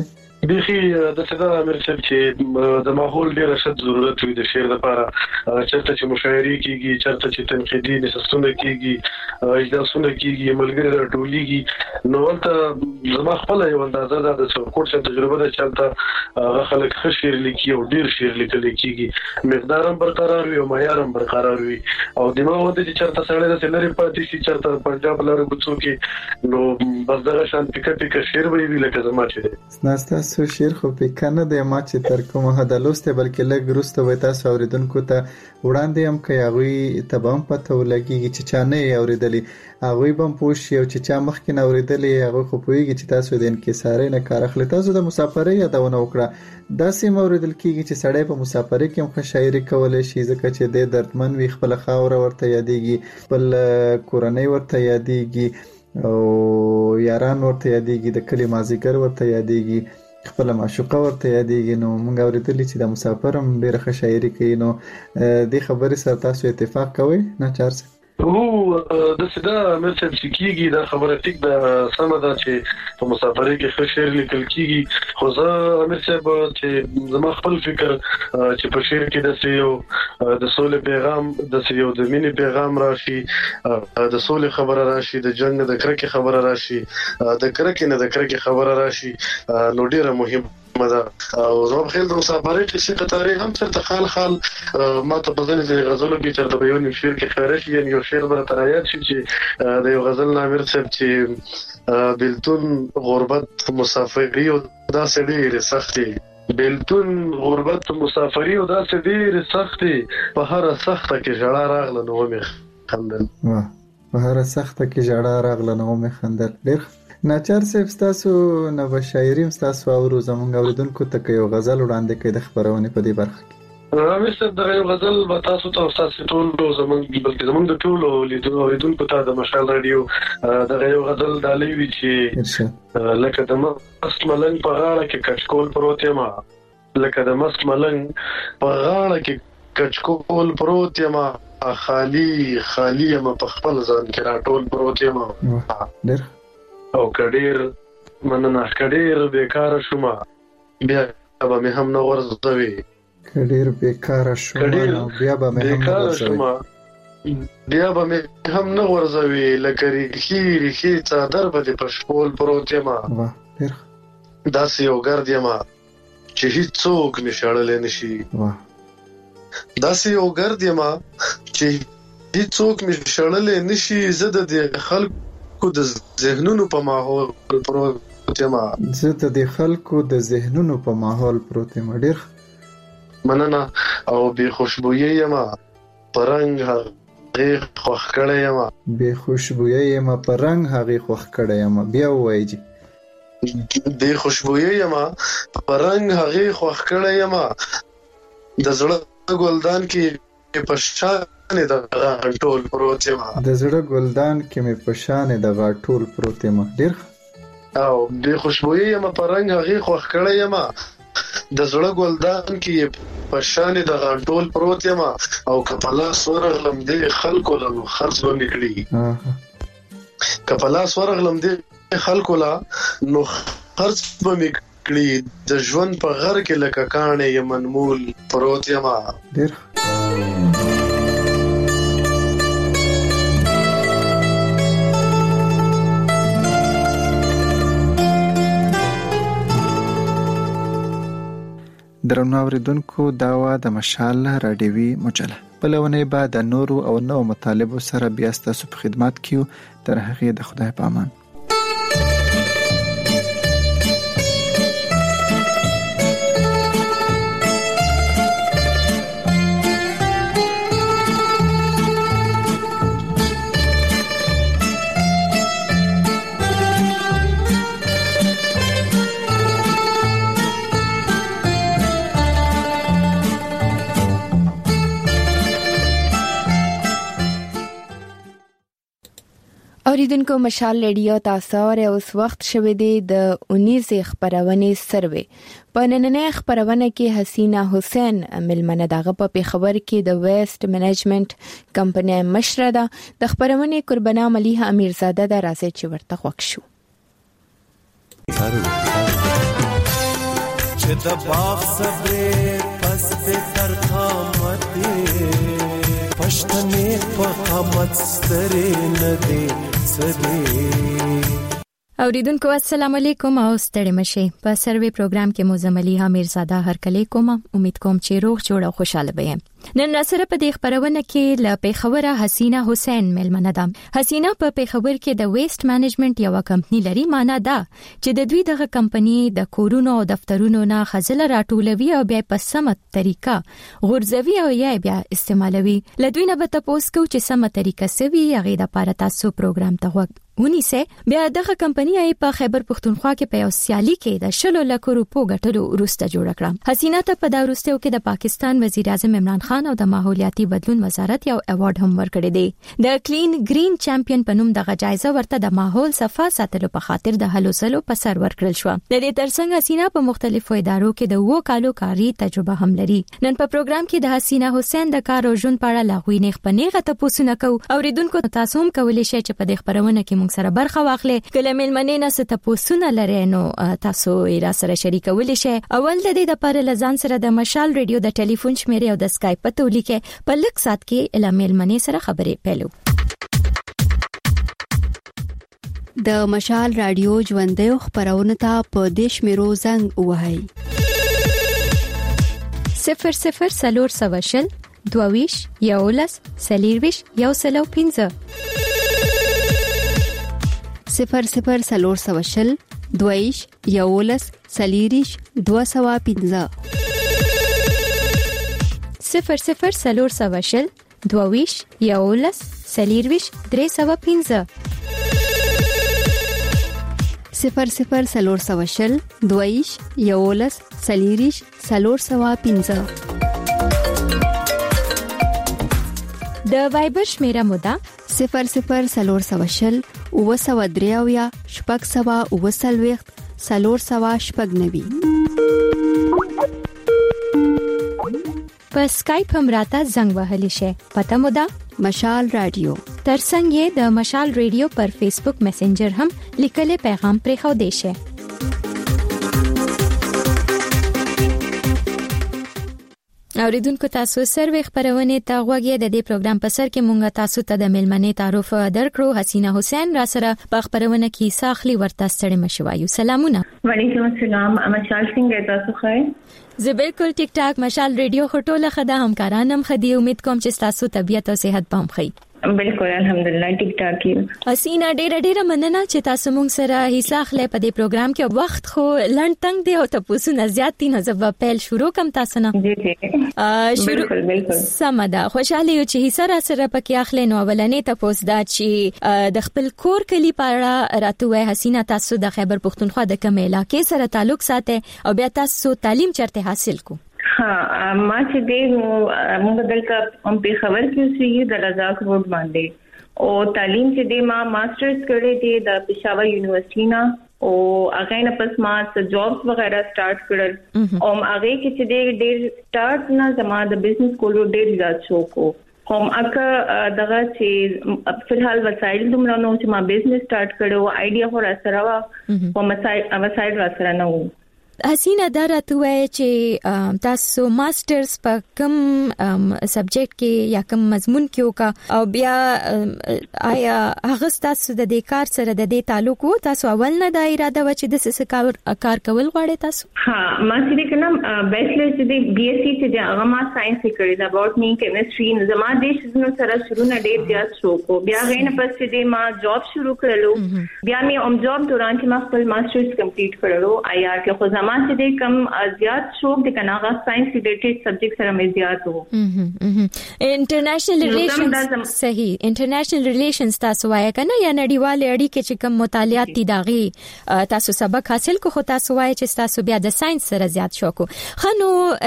بيخي د څه د امرشد چې د ماحول ډیر شد ضرورت وي د شعر لپاره چرته چې مشاعري کیږي چرته چې تنقیدي نصوصونه کیږي اجلاسونه کیږي ملګری راټولېږي نو ولته زما خپل یو اندازه ده د څوکوټ څخه تجربه ده چلته هغه خلک ښه شعر لیکي او ډیر شعر لیکل کیږي مقدار هم برقرار وي او معیار هم برقرار وي او دماغ ته چې چرته سړی د لری پاتې شي چرته پنجاب لاره بوڅو کې نو بس دغه شان پکې پکې شعر وي لکه زما چې ناستا سو شیر خو پکنه د ما چې تر کومه حد لوسته بلکې لږ روسته وای تاسو اوریدونکو ته وړاندې هم کوي هغه تبام پته ولګي چې چا نه اوریدلی هغه بم پوښي او چې چا مخکې نه اوریدلی هغه خو پويږي چې تاسو د انکساري نه کار اخلي تاسو د مسافرۍ یادونه وکړه دا سیم اوریدل کیږي چې سړی په مسافرۍ کې هم شاعري کولای شي ځکه چې د دردمن وي خپل خاور ورته یادېږي خپل کورنۍ ورته یادېږي او یاران ورته یادېږي د کلی مازیګر ورته یادېږي خپل معشوقه ورته یادېږي نو موږ اورېدلی چې د مسافر هم ډېره ښه شاعري کوي نو دې خبرې سره تاسو اتفاق کوئ نه چارڅ هو د سدا مرسل سکیږي دا خبره ټیک د سم ده چې په مسافرۍ کې ښه شعر لیکل کیږي خو زه مرسل چې زما خپل فکر چې په شعر کې د سيو د سولې پیغام د سيو د مینې پیغام راشي د سولې خبره راشي د جنگ د کرکې خبره راشي د کرکې نه د کرکې خبره راشي نو ډیره مهمه مده او زه په خیال د مسافرۍ کې څه قطاري هم تر خال خال ما ته په ځینې غزلو کې تر د بیان شعر کې خارج یعنی یو شعر بر ترایات شي چې د یو غزل نامر صاحب چې بلتون غربت مسافرۍ او دا سړي سختي بلتون غربت مسافرۍ او دا سړي سختي په هر سخته کې جړه راغله نو مې خندل واه په هر سخته کې جړه راغله نو مې خندل ډېر ناچار صاحب تاسو نو شاعریم تاسو او زمونږ اوریدونکو ته یو غزل وړاندې کړئ د خبرونه په دې برخه کې راوېسته د یو غزل به تاسو ته تاسو ټول زمونږ بلکې زمونږ د ټول لیدونکو اوریدونکو ته د مشال رادیو د یو غزل د لوي چې لکه د مست ملنګ په غاړه کې کچکول پروت یم لکه د مست ملنګ په غاړه کې کچکول پروت یم خالی خالی یم په خپل ځان کې راټول پروت یم ډېر او کډیر مننه کډیر بیکاره شوم بیا به مې هم نه ورځوي کډیر بیکاره شوم بیا به مې هم نه ورځوي بیا به مې هم نه ورځوي لکه ریخي ریخي څادر به په شپول پروت یم داسې یو ګرد یم چې هیڅوک نشړلی نشي داسې یو ګرد یم چې هیڅوک نشړلی نشي زه د دې خلکو د ذهنونو په ماحول پروت یم زه د دې خلکو د ذهنونو په ماحول پروت یم ډېر مننه او بې خوشبويي یم پرنګ هغې خوښ کړی یم بې خوشبويي یم پرنګ هغې خوښ کړی یم بیا ووایي بې خوشبويي یم پرنګ هغې خوښ کړی یم د زړه ګلدان کې په شان د غاټول پروت یم د زړه ګلدان کې مې په شان د غاټول پروت یم ډېر او بې خوشبويي یم پرنګ هغې خوښ کړی یم د زړه ګلدان کې په شان د غاټول پروت یم او کپلا سورغلم دې خلکو له خرڅ به میکړي کپلا سورغلم دې خلکو له نو خرڅ به میکړي د ژوند په غر کې لکه کاڼې یم منمول پروت یم ډېر درنو اوریدونکو دا وا د مشال رادیوي مجله بلونه بعد د نورو او نو مطالبو سره بیا ستاسو په خدمت کیو تر هغه د خدای په امان اوریدونکو مشال ریډیو تاسو ته اوس وخت شوه دی د اونیز خبرونه سروي په نننۍ خبرونه کې حسینا حسین ملمنه دغه په خبر کې د ویسټ منیجمنت کمپنۍ مشره ده د خبرونه قربانا ملیحه امیرزاده د راځي چې ورته وښو چې د باغ صبر پس به تر قامت پښتنې په قامت سترې نه دي سدي. اوریدونکو السلام علیکم او ستړي مشه. په سروي پروګرام کې موزملي حمیر زاده هر کله کوم. امید کوم چې روغ جوړ او خوشاله به یم. نن سره په دې خبرونه کې ل پیښوره حسینه حسین ملمنه ده. حسینه په پیښور کې د ویسټ مینجمنت یو کمپنی لري. معنا ده چې د دوی دغه کمپنی د کورونو او دفترونو نه خزل راټولوي او بیا په سمه طریقه غورځوي او یا بیا استعمالوي. لدوی نه به تاسو کو چې سمه طریقه سوي هغه د لپاره تاسو پروګرام ته وخت ونیسه. بیا دغه کمپنی ای په خیبر پختونخوا کې په یو سیالي کې د شلو لک روپو ګټلو وروسته جوړ کړه. حسینه ته په دا وروسته کې د پاکستان وزیر اعظم عمران خان او د ماحولیاتي بدلون وزارت یو ایوارډ هم ورکړی دی. د کلین گرین چمپیون په نوم دغه جایزه ورته د ماحول صفا ساتلو په خاطر د هلو سلو په سر ورکړل شو. د دې ترڅنګ حسینه په مختلفو ادارو کې د وو کالو کاری تجربه هم لري. نن په پروګرام کې د حسینه حسین د کار او ژوند په اړه لاغوي نه خپنیغه تاسو نه کو. اوریدونکو تاسو هم کولی شئ چې په دې خبرونه کې موږ سره برخه واخلئ. کله ملمنې نه ست تاسو نه لري نو تاسو یې را سره شریکولی شئ. اول د دې لپاره لزان سره د مشال ریډیو د ټلیفون شمیره او د اسکایپ پته ولیکئ. په لږ سات کې اله ملمنې سره خبرې پیلو. د مشال رادیو ژوندۍ خبرونه ته په دیش میرو زنګ وهاي صفر صفر سلور سواشل دوویش یولس سلیرویش یو سلو پینځه صفر صفر سلور سواشل دویش یولس سلیریش دو سوا پینځه صفر صفر سلور سواشل دوویش یولس سلیرویش درې سوا پینځه صفر صفر سلور سواشل دویش یولس سلیریش سلور سوا پینځه. د وایبر شمیره مودا صفر صفر سلور سواشل او سوا دریاویا شپږ سوا او سلويخت سلور سوا شپږ نوي. په اسکایپ هم راته زنګ وهلی شي. پته مودا مشال رادیو. ترڅنګ یې د مشال ریډیو پر فیسبوک میسنجر هم لیکل پیغام پرې خو دی شي. اوریدونکو تاسو سروي خبرونه ته غوږی د دې پروګرام په سر کې مونږه تاسو ته د ملمنې تعارف درکړو. حسینه حسین را سره په خبرونه کې ساخلی ورته ستړي مشوایو. سلامونه. وعلیکم السلام. مشال څنګه تاسو ښه؟ زه بالکل ټیک ټاک. مشال ریډیو خټوله خدا همکارانم خدي. امید کوم چې تاسو طبيعت او صحت پام خې. بالکل الحمدلله ټیک ټاک یو. حسینه ډېر ډېر مننه چې تاسو مونږ سره حصہ اخلئ په دې پروګرام کې. وخت خو لنډ تنگ دی او تاسو نه زیات دي. نو زه پیل شروع کوم تاسو نه. جی جی بالکل بالکل سمه ده. خوشاله یو چې حصہ را سره پکې اخلئ. نو ولنې تاسو دا چې د خپل کور کلی پاړه راته حسینه تاسو د خیبر پختونخوا د کوم علاقې سره تعلق ساتي او بیا تاسو تعلیم چرته حاصل کو؟ ها ما چې دې موږ دلته هم په خبر کې اوسېږي د رضاک روډ باندې او تعلیم چې دې ما ماسترز کړې دي د پېښور یونیورسيټي نه او هغه نه پس ما څه جابز وغیرہ سٹارټ کړل او هغه کې چې دې ډېر سٹارټ نه زما د بزنس کولو ډېر زیات شوق وو. کوم اګه دغه چې په الحال وسایل دومره نو چې ما بزنس سٹارټ کړو آیډیا هو را سره وا او مسایل وسایل را سره نه وو. حسینه دا راته وایي چې تاسو ماسترز په کوم سبجیکټ کې یا کوم مضمون کې وکا او بیا آیا هغه تاسو د دې کار سره د دې تعلق وو؟ تاسو اول نه د اراده و چې د څه کار کار کول غواړئ تاسو؟ ها ما چې کوم بیچلر چې د بي اس سی چې هغه ما ساينس کړی دا بوټنی کیمستري زما د شنو سره شروع نه ډېر زیات شوق وو. بیا غوښنه پس چې ما جاب شروع کړلو بیا مې ام جاب دوران چې ما خپل ماسترز کمپلیټ کړلو آیا کې خو ما چې د کم زیات شوق د کناغه ساينس ریلیټډ سبجیکټ سره مې زیات وو. انټرنیشنل ریلیشنز صحیح. انټرنیشنل ریلیشنز تاسو وایي کنه یا نړیوال اړیکې چې کوم مطالعات دي داغي تاسو سبق حاصل کو خو تاسو وایي چې تاسو بیا د ساينس سره زیات شوق خنو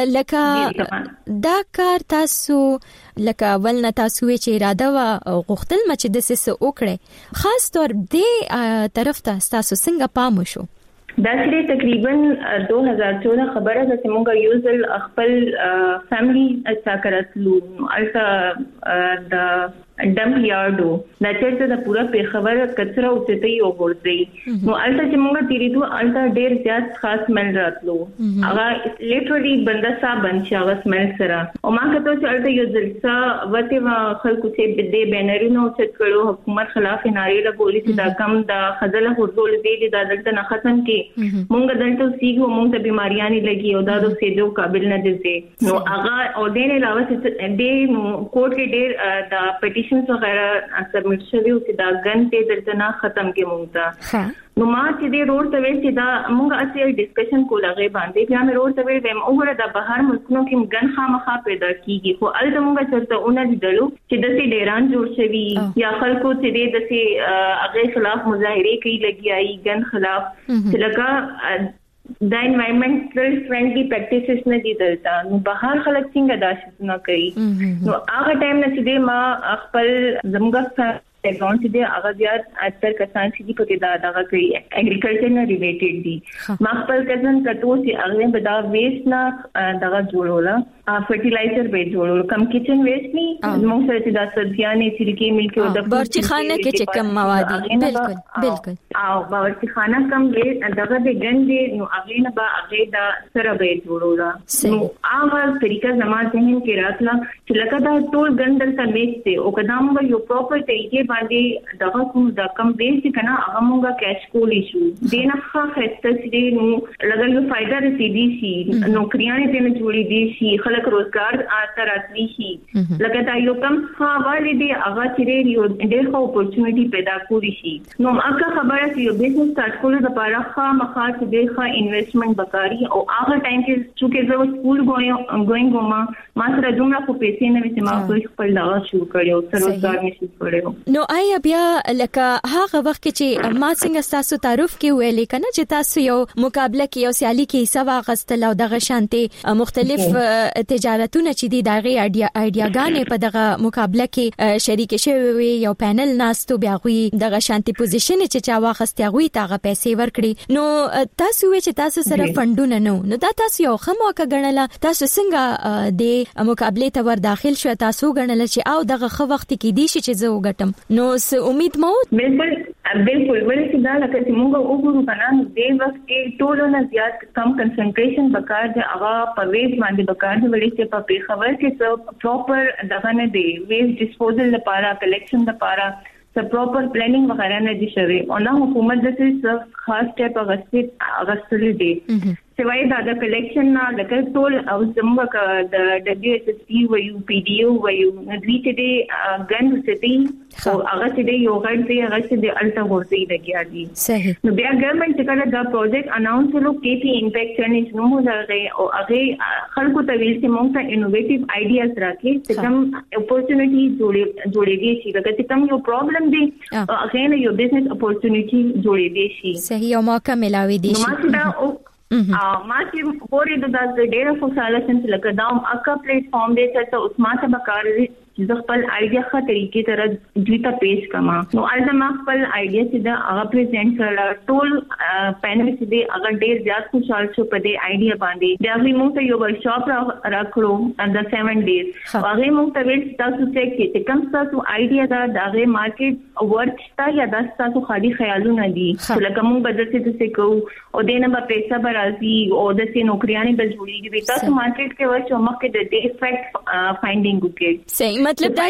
لکه دا کار تاسو لکه اول نه تاسو چې اراده وا غوښتل مچ د سس وکړي خاص طور دې طرف ته تاسو څنګه پام وشو؟ دا چې تقریبا دو هزار چودہ خبره ده چې موږ یوزل خپل فیملی اچھا کرتلو الته د ډمپ یارډو دا چیرته د پورا پیښور کچرا اوچتي او ورځي نو الته چې موږ تیریدو الته ډېر زیات خاص سمل راتلو هغه لیټرلی بنده صاحب چې هغه سمل سره او ما کته چې الته یو ځلسا وته خلکو چې د دې بینرونو چې کړو حکومت خلاف ناری له پولیس دا کم دا خزله هورول دی دا دلته نه ختم کې موږ دلته سیګو موږ ته بیماریاں نه لګي او دا د سېجو قابل نه دي نو هغه او دې علاوه چې دې کوټ کې ډېر دا پټیشنز وغیرہ سبمټ شوی او چې دا ګن ته دلته نه ختم کې مونږ ته نو ما چې دې روډ ته ویل چې دا مونږ اصل ډسکشن کوله غي باندې بیا مې روډ ته ویل ویم اوره د بهر ملکونو کې ګن خامخا پیدا کیږي خو الته مونږ چرته اونې دلو چې د سي ډیران جوړ شوی یا خلکو چې دې د سي هغه خلاف مظاهره کوي لګیایي ګن خلاف چې لکه دا انوایرنمنټل فرندلی پریکټیسز نه دي دلته نو بهر خلک څنګه داسې نه کوي نو هغه ټایم نه چې ما خپل زموږ بیکګراوند چې دی هغه زیات اکثر کسان چې په دا دغه کوي اګریکلچر نه ریلیټډ دي ما خپل کزن کټو چې هغه به دا ویسټ نه دغه جوړولا فرټیلایزر به جوړول کم کچن ویسټ نه موږ سره چې دا سبزیانې سرکې ملک او د باورچی خانه کې چې کم مواد بالکل بالکل او باورچی خانه کم دې دغه د ګندې نو هغه نه به هغه دا سره به جوړولا نو هغه طریقه زموږ ذهن کې راتله چې لکه دا ټول ګندل ته میسته او کدام یو پراپر طریقې باندې دغه کوم د کم بیس کنه هغه مونږه کیش کولې شو دینه ښه خسته سي نو لګل یو فائدہ رسیدي شي نوکریاں دې نه جوړې دي شي خلک روزګار آتر اتلی شي لکه دا یو کم حواله دي هغه چې یو ډېر ښه اپورچونټي پیدا کوي شي نو هغه خبره چې یو بزنس سٹارټ کول د لپاره ښه مخه چې ډېر ښه انویسټمنټ وکړي او هغه ټایم کې چې زه سکول ګوینګ وم ما سره دومره په پیسې نه وې ما خپل دا شروع کړو روزګار نشي کړو نو آیا بیا لکه هغه وخت چې ما څنګه تاسو تعارف کې ویلې کنه چې تاسو یو مقابله کې یو سیالي کې حصہ واغستل او دغه شانتي مختلف تجارتونه چې دي دغه ایډیاګانې په دغه مقابله کې شریک شوي یو پینل ناستو بیا غوي دغه شانتي پوزیشن چې چا واغستیا غوي تاغه پیسې ورکړي نو تاسو وی چې تاسو سره فندونه نو نو دا تاسو یو خمو کا غنله تاسو څنګه د مقابله ته ور داخل شو تاسو غنله چې او دغه خو وخت کې دي چې زه وګټم نو س امید مو بالکل بالکل ولې دا لکه چې موږ وګورو کنه د وخت کې ټولو نه زیات کم کنسنټریشن وکړ د هغه په ویز باندې وکړ د وړي چې په پیښور کې څو پراپر دغه نه دی ویز ډیسپوزل لپاره کلیکشن لپاره څو پراپر پلانینګ وغیرہ نه دي شوی او نه حکومت د څه خاص ټاپ اغستې اغستلې دي سوای دا د کلیکشن نه لکه ټول او زموږ د دبليو اس اس پی ویو پی ډی او ویو ندوی چې دی ګن سټي او هغه چې دی یو غړ دی هغه چې دی الټا ورته لګیا دي صحیح نو بیا ګورنمنت چې کله دا پروجیکټ اناونس کړو کې پی امپیکټ چیلنج نو مو راغی او هغه خلکو ته ویل چې موږ ته انوویټیو آیډیاز راکې چې کوم اپورچونټی جوړې جوړېږي شي لکه چې کوم یو پرابلم دی هغه نه یو بزنس اپورچونټی جوړېږي شي صحیح او موقع ملاوي دي نو ما دا ما چې پورې د داسې ډېر خوشاله شم چې لکه دا اکا پلیټ فارم دی چې اوس ما ته بکار د خپل آیډیا ښه طریقې سره دوی ته پیش کما نو البته ما خپل آیډیا چې دا هغه پریزنټ کړل ټول پینل چې دی هغه ډېر زیات خوشاله شو په دې آیډیا باندې دا موږ ته یو ورکشاپ راکړو د سیون ډیز هغه موږ ته ویل تاسو چیک کړئ چې کوم تاسو آیډیا دا دغه مارکیټ ورته یا تاسو خالي خیالونه دي لکه موږ بدل څه څه کوو او دینه په پیسې برازي او د سې نوکریانې به جوړیږي تاسو مارکیټ کې ورچو مخکې د دې افیکټ فایندینګ وکړئ صحیح مطلب دا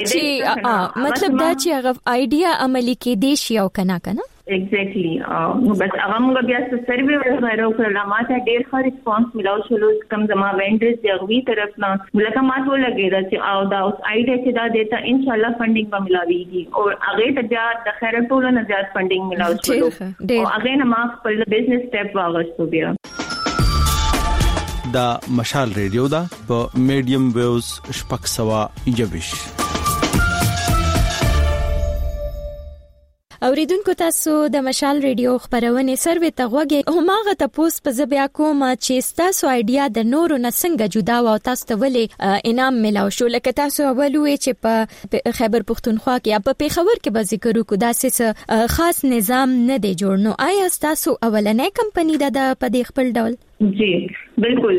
چې مطلب دا چې هغه آیډیا عملی کې دي شي او کنه کنه ایگزیکټلی نو بس هغه موږ بیا څه سروې وغیرہ وکړل ما ته ډېر ښه ریسپانس ملاو شو کم زما وینډرز دی غوي طرف نه ملکه ما ټول لګیدا چې او دا اوس آیډیا چې دا دیتا ان شاء الله فندینګ به ملاويږي او هغه ته بیا د خیر ټول نه زیات فندینګ ملاو شو او هغه نه ما خپل بزنس سټیپ واغستو بیا دا مشال ریډیو دا په میډیم ویوز شپږ سوه یوویش اوریدونکو تاسو د مشال ریډیو خبرونه سروي ته غوږی او ماغه تاسو په زبیا کوم چې تاسو آیډیا د نورو نه څنګه جدا و تاسو ته ولې انعام ملاو شو لکه تاسو اولوي چې په خیبر پښتونخوا کې یا په پیښور کې به ذکر وکړو داسې خاص نظام نه دی جوړ نو آیا تاسو اولنې کمپنی ده د په خپل ډول जी बिल्कुल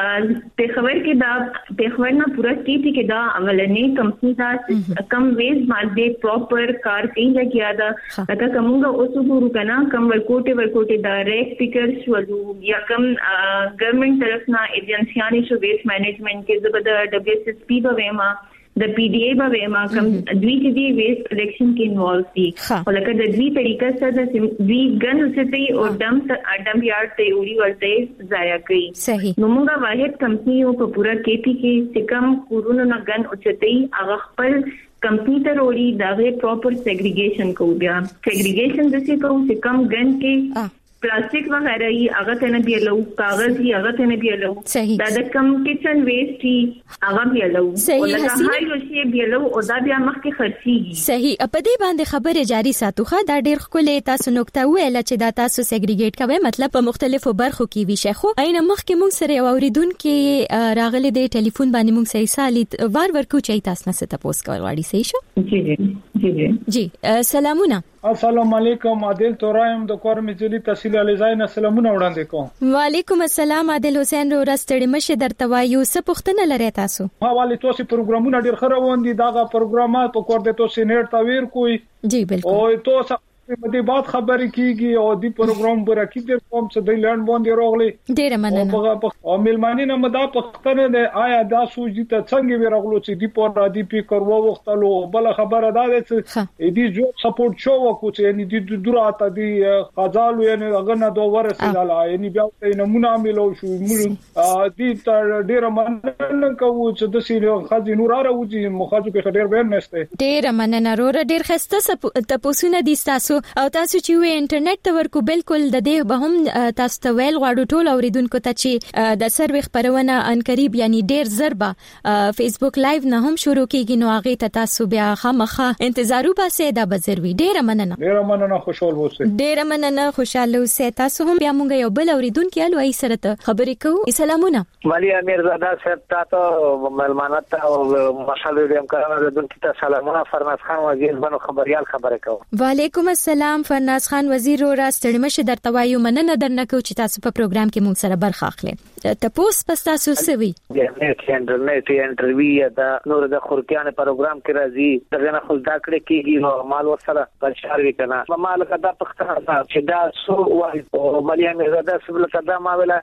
पे खबर के दा पे खबर ना पूरा स्टेट के दा अवलने कंपनी दा कम वेज मादे प्रॉपर कार कहीं लगिया दा लका कमूंगा ओसु गुरु कना कम वर्कोटे वर्कोटे दा रेक पिकर्स वलू या कम गवर्नमेंट तरफ ना एजेंसियां ने शो वेस्ट मैनेजमेंट के जबदा डब्ल्यूएसएसपी बवेमा द पीडीए बवेमा कम द्वी के दी वेस्ट कलेक्शन के इन्वॉल्व थी और लका द द्वी तरीका से द द्वी गन उसे और डंप डंप यार्ड ते उड़ी वर्ते जाया कई सही नमुंगा वाहिद कंपनियों को पूरा केपी के सिकम कुरुन न गन उचते अगखपल कंपनी तर ओड़ी दावे प्रॉपर सेग्रीगेशन को गया सेग्रीगेशन जैसे को सिकम गन के प्लास्टिक वगैरह ही अगर तेने भी अलाउ कागज ही अगर तेने भी अलाउ दादा कम किचन वेस्ट ही अगर भी अलाउ सही हसीना योशी भी अलाउ और दा बया मख के खर्ची सही अपदे बाندې خبره جاری ساتو خا دا ډیر خلې تاسو نقطه ویل چې دا تاسو سیګریګیټ کوي مطلب په مختلفو برخو کې وی شخو اينه مخ کې مونږ سره اوریدون کې راغلي د ټلیفون باندې مونږ سره سالید وار ورکو چې تاسو نه ست پوس کول غواړي صحیح شو جی جی جی جی سلامونه السلام علیکم عادل تورایم د کور مجلی تحصیل علیزاین سلامونه وړاندې کوم وعلیکم السلام عادل حسین رو راستړی مشه درته وایو څه پوښتنه لري تاسو حواله تاسو پروګرامونه ډیر خروان دي داغه پروګرامات په کور د تاسو نیټ تاویر کوي جی بالکل او تاسو په دې بات خبرې کیږي او د پروګرام برکې د کوم څه د لند باندې راغلي ډیر مننه او ملمانې نه مدا پختنه د آیا دا سوجي ته څنګه ویرغلو چې دی په را دی پکر وو وختلو بل خبره دا ده چې دې جو سپورټ شو وکړو چې یعنی د دراته دی غزالو یعنی غنه دوه ورسېدل یعنی بیا ته نمونه ملو شو موږ دې تر ډیر مننه کوو چې د سیرو خځې نور راوځي مخاجو کې ډیر بیان نشته ډیر مننه رو ډیر خسته تاسو نه دي تاسو او تاسو چې وې انټرنیټ ته ورکو بالکل د دې به هم تاسو ته ویل غواړو ټول اوریدونکو ته چې د سروي خبرونه ان قریب یعنی ډیر ضربه فیسبوک لایو نه هم شروع کیږي نو هغه ته تاسو بیا خامخه انتظار وباسئ دا بزروي ډیر مننه ډیر مننه خوشاله اوسئ ډیر مننه خوشاله اوسئ تاسو هم بیا مونږ یو بل اوریدونکو الو ای سره ته خبرې کوو سلامونه مالی امیرزاده صاحب تاسو ملمانات او مشال ویډیو کارونه اوریدونکو ته سلامونه فرناز خان وزیر بنو خبريال خبرې کوم وعلیکم السلام فرناز خان وزیر رو راستړی مشه درته وایو مننه درنه کو چې تاسو په پروګرام کې مونږ سره برخه اخلي تاسو پس تاسو سوي انټرنیټ انټرنیټ انټرویو دا نور د خورکیان پروګرام کې راځي دغه نه خو دا کړی کیږي نو مال ورسره پرشار وی کنه مال کدا پختنه چې دا سو وای او مليان زده سبل کدا ما ویلا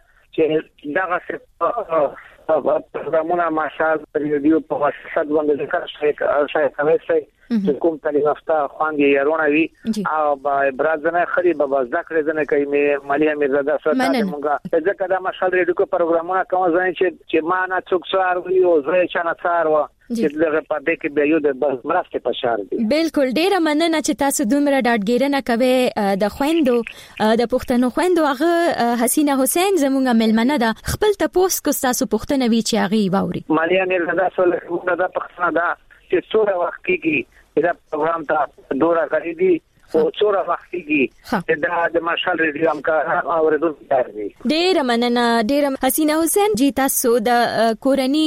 چې دغه څه پروګرامونه ماشال ریډیو په واسطه باندې ذکر شوی شاید کوي چې کوم تعلیم یافته خواندې یارونه وي او برازنه خري به ذکر زنه کوي مې مالیا میرزاده سره موږ ځکه دا مشال ریډیو پروګرامونه کوم ځای چې چې ما نه څوک سوار وي او زه چې نه سوار و چې دغه په دې کې به یو د بس مرسته پشار دي بالکل ډیره مننه چې تاسو دومره ډاډګیرنه کوي د خويندو د پښتنو خويندو هغه حسینه حسین زموږه ملمنه ده خپل تاسو کو تاسو پښتنه وی چې هغه واوري مالیا میرزاده سره موږ دا پښتنه ده چې څوره وخت کېږي دا پروګرام ته دورا کړی دي او څوره وخت کېږي دا د ماشال ریډیو هم کار اوریدونکو دي ډیر مننه ډیر حسینه حسین جی تاسو د کورنی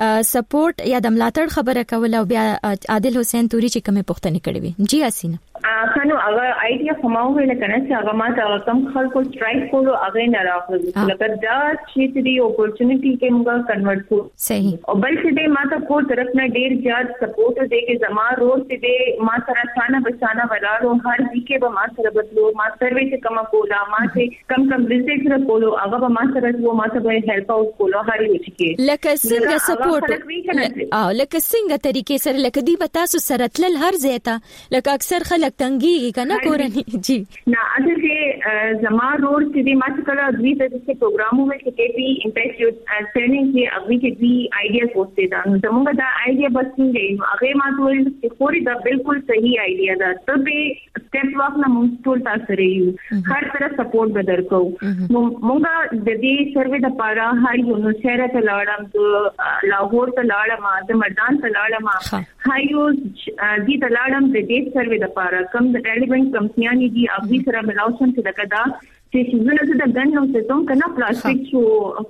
سپورټ یا د ملاتړ خبره کوله او بیا عادل حسین توري چې کومه پوښتنه کړې وي جی حسینه خانو هغه آیډیا سماو ویل کنه چې هغه ما ته کم خلکو ټرای کولو هغه نه راغلی لکه دا چې دې اپورتونټی کې موږ کنورټ کو صحیح او بل چې دې ما ته کو طرف نه ډیر زیات سپورټ دی کې زما روز دې ما سره ثانه بچانا ولاړو هر دې به ما سره بدلو ما سروي چې کما کولا ما چې کم کم وزټ سره کولو هغه به ما سره وو ما ته به هیلپ اوټ کولو هر یو چې لکه څنګه سپورټ او لکه څنګه طریقې سره لکه دی به تاسو سره تل هر ځای ته لکه اکثر خلک تنګي کنه کورنی جی نه اته چې زما روډ چې دی ما څه کړه دوی د څه پروګرامو کې کې پی امپیکټ ټریننګ کې اغوی کې دی آیډیا پوسټ دا نو زموږ دا آیډیا بس نه هغه ما ټول چې خوري دا بالکل صحیح آیډیا ده ته به سټیپ واک نه مونږ ټول تاسو لري هر طرف سپورټ به درکو مونږ د دې سروې د پاره هر یو نو شهر ته لاړم ته لاهور ته لاړم د مردان ته لاړم هایو دې ته لاړم د دې سروې د پاره کم د ریلیونٹ کمپنیاں دي اغوی سره ملاوشن چې دغه دا چې څنګه د ګن نو څه څنګه کنه پلاستیک شو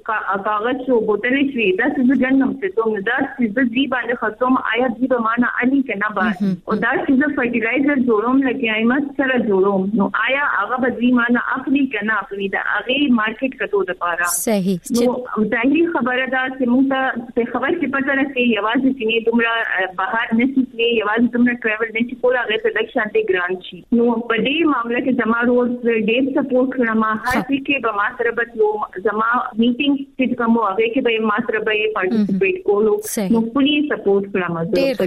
کاغذ شو بوتلې شوې دا څه ګن نو څه څنګه دا چې دی باندې ختم آیا دی به معنا علي کنه با او دا چې فرټیلایزر جوړوم لګیاي ما سره جوړوم نو آیا هغه به دی معنا اخلي کنه اخلي دا هغه مارکیټ کټو د پاره صحیح نو ظاهري خبره ده چې موږ ته خبر چې پته راځي یوازې چې دومره بهر نشي کې یوازې دومره ټریول نشي کولای هغه ته د شانتي ګرانټ شي نو په دې معاملې کې زما روز ډېر سپورټ کړم هر څه کې به ما سره بتلو زما میټینګ چې کوم هغه کې به ما سره به پارټیسپیټ کولو نو پولی سپورټ کړم ډېر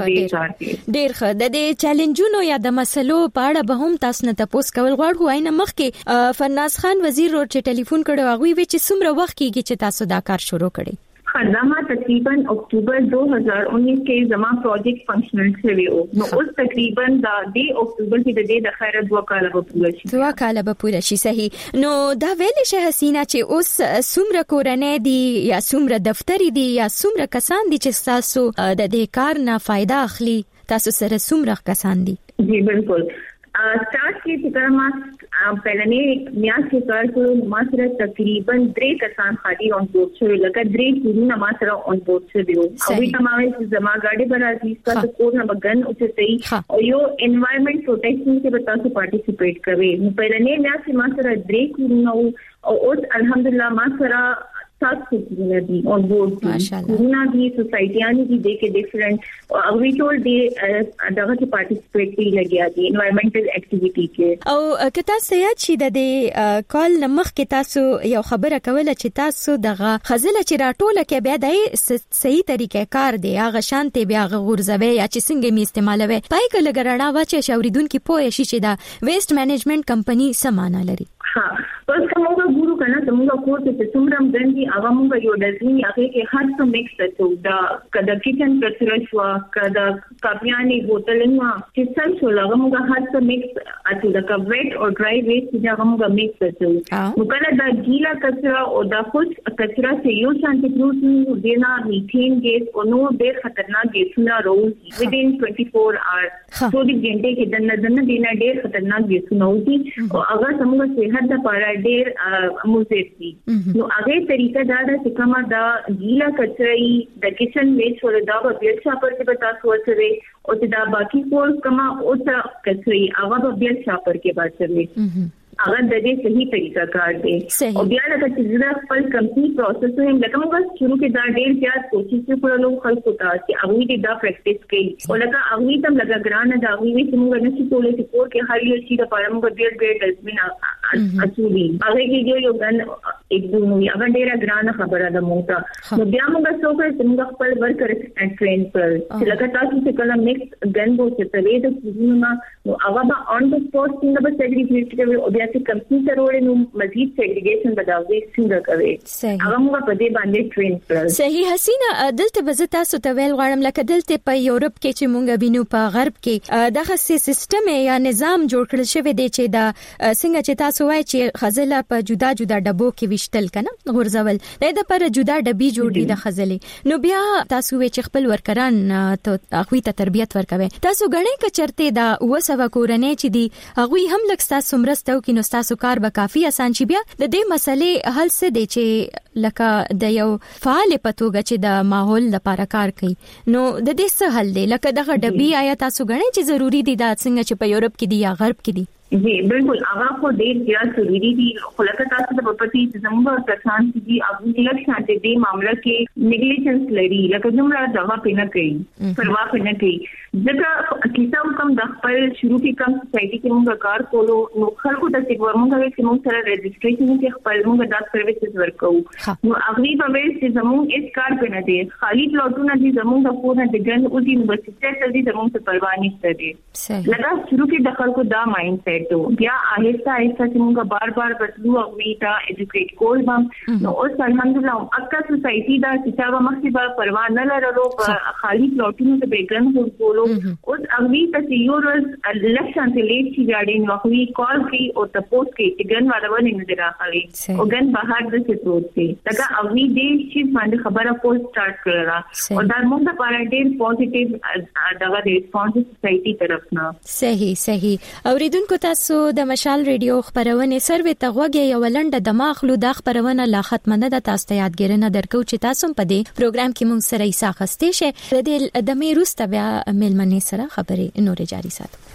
ډېر ښه د دې چیلنجونو یا د مسلو په اړه به هم تاسو نه تاسو کول غواړو اينه مخکې فرناز خان وزیر ور چې ټلیفون کړو هغه وی چې څومره وخت کېږي چې تاسو دا کار شروع کړی خدمه تقریبا اکتوبر دو ہزار انیس کې زما پروجیکټ فنکشنل شوی او نو اوس تقریبا د دې اکتوبر کې د دې د خیرت دوه کال به پوره شي دوه کال به پوره شي صحیح نو دا ویل شي حسینا چې اوس څومره کورنۍ دي یا څومره دفتر دي یا څومره کسان دي چې تاسو د دې کار نه فائدہ اخلي تاسو سره څومره کسان دي جی بالکل स्टार्ट की फिक्र में पहले न्यास के कर को मात्र तकरीबन द्रे कसान खाली ऑन बोर्ड से लगा द्रे पूरी ना मात्र ऑन बोर्ड से दियो अभी तमाम जमा गाड़ी बना दी इसका तो कोड ना बगन उसे सही और यो एनवायरनमेंट प्रोटेक्शन के बता से पार्टिसिपेट करे पहले न्यास के मात्र द्रे पूरी ना और उस अल्हम्दुलिल्लाह मात्र सात कुछ दी और बोर्ड पूरा भी सोसाइटियां भी देखे डिफरेंट और वी टोल्ड दे दगा के पार्टिसिपेट की लगी आदि एनवायरमेंटल एक्टिविटी के او کتا سياد شي د کال نمخ کې تاسو یو خبره کوله چې تاسو دغه خزله چې راټوله کې بیا د صحیح طریقې کار دی هغه شانته بیا غورځوي یا چې څنګه می استعمالوي پای کله ګرړه وا چې شاوریدونکو پوه شي چې دا ویسټ مینجمنت کمپنی سمانه لري ها پس کومه ګورو کنه څنګه کوته چې څومره غندي هغه موږ یو دزنی هغه کې هر څه مکس کړو دا کدا کچن کچرا شو کدا کاپیانی بوتلونه چې څل شو هغه موږ هر څه مکس اته دا ویټ او ډرای ویسټ چې هغه موږ مکس کړو نو کله دا ګیلا کچرا او دا خوش کچرا چې یو شانتي پروتین دینا میثین ګیس او نو ډېر خطرناک ګیسونه روز within twenty-four hours څو دي ګنټه کې دنه دنه دینا ډېر خطرناک ګیسونه وتی او هغه څنګه صحت د پاره ډېر مضر دي نو هغه طریقه دا چې کومه دا ګیلا کچرای د کچن ویسټ ول دا په بیل شاپر کې بتا سوچوي او دا باقی کول کومه او څه کچرای هغه په بیل شاپر کې بچوي اگر د دې صحیح طریقہ کار دی او بیا لکه چې زړه خپل کمپنی پروسس هم لکه موږ شروع کې دا ډېر زیات کوشش وکړو خلکو ته چې هغه دې دا پریکټیس کوي او لکه هغه تم لکه ګران دا هغه چې موږ نه شي کولای چې کور کې هر یو شي د پاره موږ ډېر ډېر ډسبین اچولي هغه کې یو ګن एक दो नवी अगर डेरा ग्रान खबर आदा मोटा तो बिया मुगा सो कर तुमगा खपल वर्कर एंड ट्रेन पर लगातार से कलम नेक्स्ट गन बो से तले द कुजुमा नो अवाबा ऑन द स्पॉट सिंग ब सेग्रीगेट करे ओ बिया से कंपनी तरोड़े नो मजीद सेग्रीगेशन बदावे सिंग करे अगर मुगा पदे बांधे ट्रेन पर सही हसीना دلته بزتا سو تویل غواړم لکه دلته په یورپ کې چې مونږ وینو په غرب کې دغه سیستم یا نظام جوړ کړل شوی دی چې دا څنګه چې تاسو وایي چې خزله په جدا جدا ډبو کې وشتل کنه غورځول د پر جدا ډبي جوړ دي د خزلې نو بیا تاسو وی چې خپل ورکران ته اخوي ته تربيت ورکوي تاسو غړې ک چرته دا وسو کورنۍ چې دی هغه هم لکه تاسو مرستو کې نو تاسو کار به کافي آسان شي بیا د دې مسلې حل څه دی چې لکه د یو فعال پتوګه چې د ماحول لپاره کار کوي نو د دې څه حل دی لکه دغه ډبي آیا تاسو غړې چې ضروری دي دا څنګه چې په یورپ کې دي یا غرب کې دي जी बिल्कुल आगा को देर ज्यादा जरूरी थी खुलकता से प्रॉपर्टी जमुगा कसान जी अब लक्ष्य आते दे मामला के नेग्लिजेंस लड़ी लगा जुमरा दवा पे न गई परवाह पे न गई जगह किसा कम दखल शुरू की कम सोसाइटी के मुंगा कार कोलो नोखर को दसे मुंगा वे के मुंगा रजिस्ट्रेशन के खपल मुंगा दास सर्विसेज वर्क हो नो अगली बार से जमुंग इस कार पे न दे खाली प्लॉटू न दी जमुंगा पूरा दिगन उसी यूनिवर्सिटी से दी जमुंग से परवाह नहीं करे लगा शुरू के दखल को दा माइंडसेट तो या आहिस्ता आहिस्ता से मुंगा बार बार बदलू अगवीता एजुकेट कोल बम नो उस अल्हम्दुलिल्लाह अक्का सोसाइटी दा किताबा मखसिबा परवाह न लरो खाली प्लॉटिंग से बेगन हो बोलो उस अगवीता से यूरोस लक्षण से लेट की गाड़ी नौकरी कॉल की और तपोस की गन वाला बने नजर आ खाली और गन बाहर दे से तोड़ से लगा अगवी दे चीज माने खबर को स्टार्ट कर रहा और दार मुंगा पारा डेर पॉजिटिव दगा दे रिस्पांस सोसाइटी तरफ ना सही सही और इदन को تاسو د مشال ریډیو خبرونه سروي ته غوږی یو لنډه دماغ لو د خبرونه لا ختمه نه د تاسو ته یادګرنه درکو چې تاسو په دې پروګرام کې مونږ سره ایسا خسته شه د د میروسته بیا ملمنې سره خبرې نور جاری ساتو.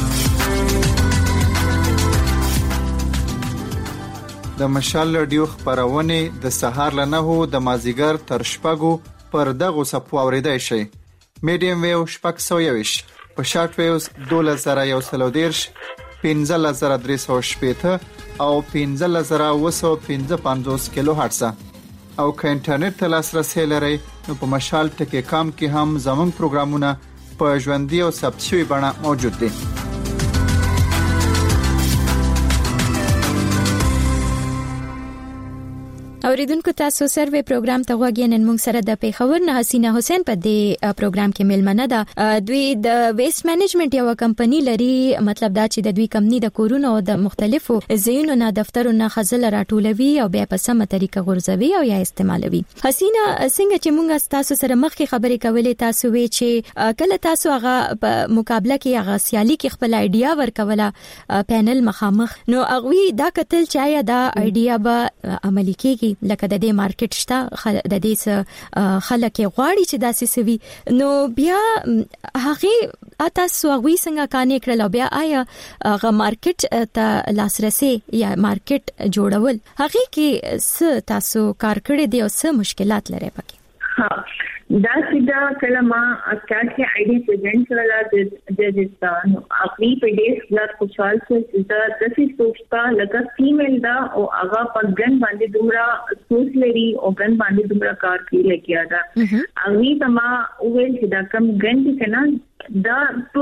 د مشال ریډیو خبرونه د سهار لنهو د مازیګر تر شپږو پر دغه صفو اوریدای شي. میډیم ویو شپږ سوه یوش په شارټ ویوز دوله زره یو سل دیرش پنځه زره درې سوه شپېته او پنځه زره اوه سوه پنځه پنځوس کیلو هرتز او که انټرنیټ ته لاسرسي لرئ نو په مشال ټکی کام کې هم زموږ پروګرامونه په ژوندۍ او ثبت شوي بڼه موجود دي. اوریدونکو تاسو سروي پروګرام ته غوږی نن موږ سره د پیښور نه حسینه حسین په دې پروګرام کې ملمنه ده. دوی د ویسټ مینجمنت یو کمپنی لري، مطلب دا چې د دوی کمپنی د کورونو او د مختلفو ځایونو نه دفترونو خزل راټولوي او بیا په سمه طریقه غورځوي او یا استعمالوي. حسینه څنګه چې موږ تاسو سره مخکې خبرې کولې، تاسو وی چې کله تاسو هغه په مقابله کې هغه سیالي کې خپل ایډیا ورکوله پینل مخامخ، نو هغه دا کتل چې آیا دا ایډیا به عملي کیږي لکه د دې مارکیټ شته د دې څخه خلک غواړي چې داسې سوي، نو بیا هغه تاسو هغه څنګه کانې کړل بیا آیا هغه مارکیټ ته لاسرسي یا مارکیټ جوړول هغه کې څه تاسو کار کړی دی او څه مشکلات لري پکې؟ ها دا سیدا کلمه اسکار کې آیډي پریزنټ کړلا د ججستان اخري په دې سلات خوشحال څه د داسې سوچتا لکه فیمیل دا او هغه په ګن باندې دومره سوچ لري او ګن باندې دومره کار کوي لګیا دا اغي تما ویل چې دا کم ګن دي کنه دا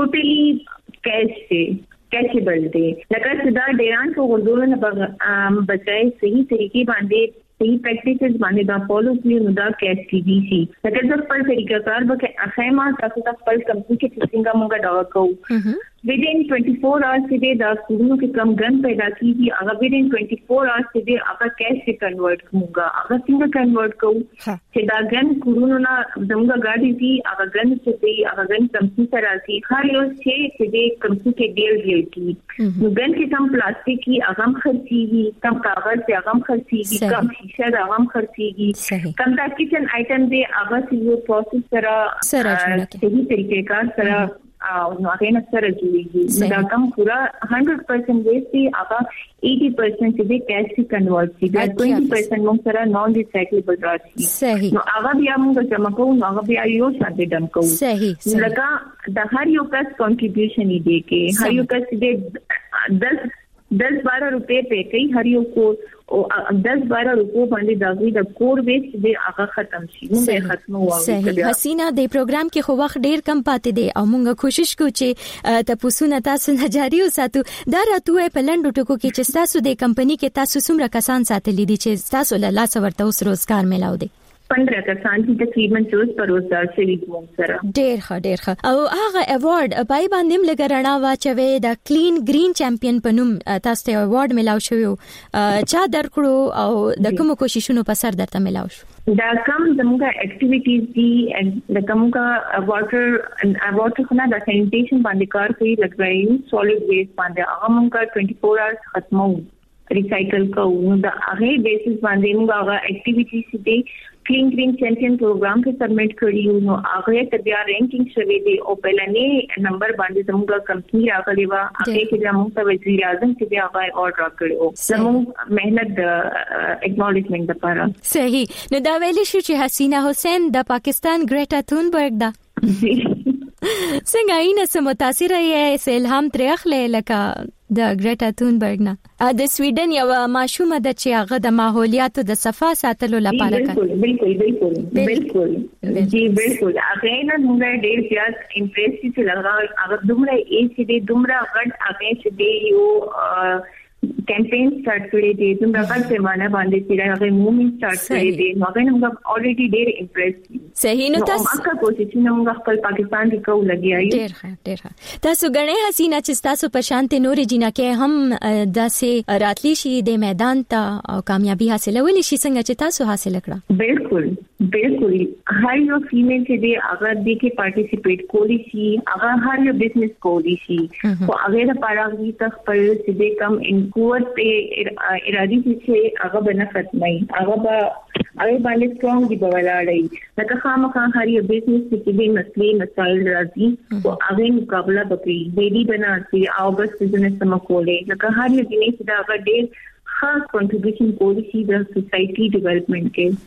ټوټلی کیش دی کیشبل دی لکه چې دا ډیران کو غوډول نه بچای صحیح طریقې باندې صحیح پریکټیسز باندې دا فالو کړئ نو دا کیش کیږي شي. لکه د خپل طریقه کار به اخیمه تاسو د خپل کمپنی کې څنګه مونږه دا کوو within twenty-four hours سے دے دا کورونو کې کم ګن پیدا کیږي هغه within twenty-four hours سے دے هغه کیش سے کنورټ کومګه هغه څنګه کنورټ کوو چې دا ګن کورونو نه زموږه ګاډي دي هغه ګن چې دی هغه ګن کمپنی سره راځي خار یو چې دې کمپنی کې ډیل ډیل کی نو ګن کې کم پلاستیک کی هغه خرڅيږي کم کاغذ سے هغه خرڅيږي کم شیشه هغه خرڅيږي کم دا کچن آیټم دی هغه سیو پروسس سره سره صحیح طریقې کار سره او نو هغه نه سره جوړیږي دا کوم پورا one hundred percent ویسټي هغه eighty percent دې کیش کې کنورټ شي دا twenty percent موږ سره نون ریسایکلیبل راځي صحیح نو هغه بیا موږ جمع کوو نو هغه بیا یو څه دم کوو صحیح لکه د هر یو کس کنټریبیوشن دی کې هر یو کس دې ten to twelve روپے پې کوي هر یو کو او ten to twelve روپو باندې داوی د کور ویسټ دی هغه ختم شي موږ ختم وو صحیح حسینه د پروګرام کې خو وخت ډیر کم پاتې دی او موږ کوشش کوو چې تاسو نه تاسو نه جاری وساتو دا راتوې په لندو ټکو کې چې تاسو د کمپنی کې تاسو څومره کسان ساتلې دي چې تاسو له لاس ورته اوس روزګار ملاو دي؟ پندرہ کسان چې تقریبا چوز پر روزګار شوي دي سره ډېر ښه ډېر ښه او هغه ایوارډ پای باندې لګرنا واچوي د کلین گرین چمپیون په نوم تاسو ته ایوارډ ملاو شوی چا درکړو او د کوم کوششونو په سر درته ملاو شو؟ دا کوم زموږه اکټیویټیز دي د کومه واټر واټر خنا د سانیټیشن باندې کار کوي لګوي سولید ویسټ باندې هغه موږ twenty-four hours ختمو ریسایکل کوو دا هغه بیسس باندې موږ هغه اکټیویټیز دي کلین گرین چمپیون پروګرام کې سبمټ کړیو نو هغه ته بیا رینکینګ شوی دی او بلنې نمبر باندې زموږه کمپنی راغلی و هغه کې موږ ته وزیر اعظم چې بیا هغه اورډر کړو زموږ مهنت د اګنالجمنت لپاره صحیح نو دا ویل شو چې حسینه حسین د پاکستان ګریټا تونبرګ دا څنګه اینه سم متاثر یې سلهام ترخلې لکه د ګریټا تونبرګ نه د سویډن یو ماشومه د چې هغه د ماحولیاتو د صفا ساتلو لپاره کوي بالکل بالکل بالکل جی بالکل هغه نه موږ ډېر زیات امپریس چې لږه هغه دومره ای چې دومره غټ هغه چې دی یو کمپین سٹارټ کړی دی دومره غټ پیمانه باندې چې هغه موومېنټ سٹارټ کړی دی نو هغه موږ already ډېر امپریس صحیح نو تاسو هغه کوششونه موږ خپل پاکستان کې کوو لګیایو ډېر ښه ډېر ښه تاسو غنې حسینا چې تاسو په شانته نور جنا کې هم داسې راتلی شي د میدان ته کامیابی حاصلولې شي څنګه چې تاسو حاصل کړه بالکل بالکل هر یو فیمیل چې دی هغه د کې پارټیسیپیټ کولی شي هغه هر یو بزنس کولی شي او هغه لپاره وی تاسو پر چې کم انکوور په ارادي چې هغه بنفت نه هغه به هغه باندې سترونګ دی بولاړی لکه خامخا هر یو بزنس چې د مسلې مسایل راځي او هغه مقابله وکړي بیبي بناسي او بس بزنس سم کولې لکه هر یو جنې چې دا هغه ډېر خاص کنټریبیوشن کولی شي د سوسايټي ډیولپمنٹ کې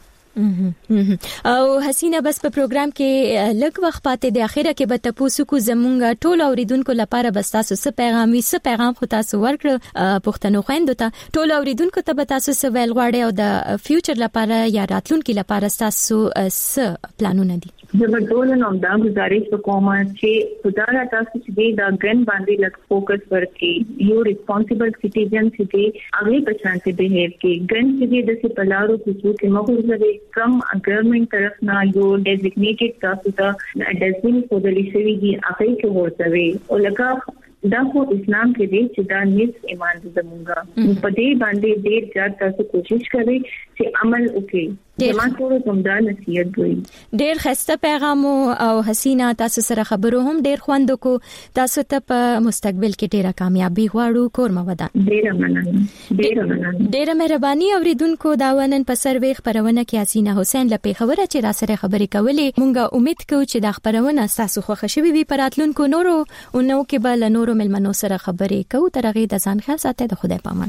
او حسینا بس په پروګرام کې لږ وخت پاتې د اخیره کې به تاسو کو زمونږ ټول اوریدونکو لپاره بس تاسو څه پیغام وي څه پیغام خو تاسو ورکړ پښتنو خويندو ته ټول اوریدونکو ته به تاسو څه ویل غواړئ او د فیوچر لپاره یا راتلونکي لپاره تاسو څه پلانونه دي زما ټول نو دا گزارش وکوم چې خدای تاسو چې دا ګن باندې لږ فوکس ورکړي یو ریسپانسیبل سټیزن چې هغه په شان ته بهیو کې ګن چې د څه پلارو چې موږ زه کم ګورنمنت طرف نه یو ډیزیګنیټډ تاسو ته ډیزنی فودلی شوی دی هغه کې ورته وي او لکه دا خو اسلام کې دی چې دا نیس ایمان زمونږه په دې باندې ډېر ځات تاسو کوشش کوي چې عمل وکړي زموږ ټول کومه نصیحت دوی ډېر خسته پیغام او حسینا تاسو سره خبرو هم ډېر خوند کو تاسو ته په مستقبل کې ډېره کامیابی غواړو کورمه ودان ډېره مننه ډېره مننه ډېره مهرباني اوریدونکو دا ونن په سروي خبرونه کې حسینا حسین لپاره خبره چې را سره خبرې کولې مونږه امید کوو چې دا خبرونه تاسو خوښ شوي وي پراتلونکو نورو او نو کې بل نورو ملمنو سره خبرې کوو ترغه د ځان خیال ساتي د خدای پامان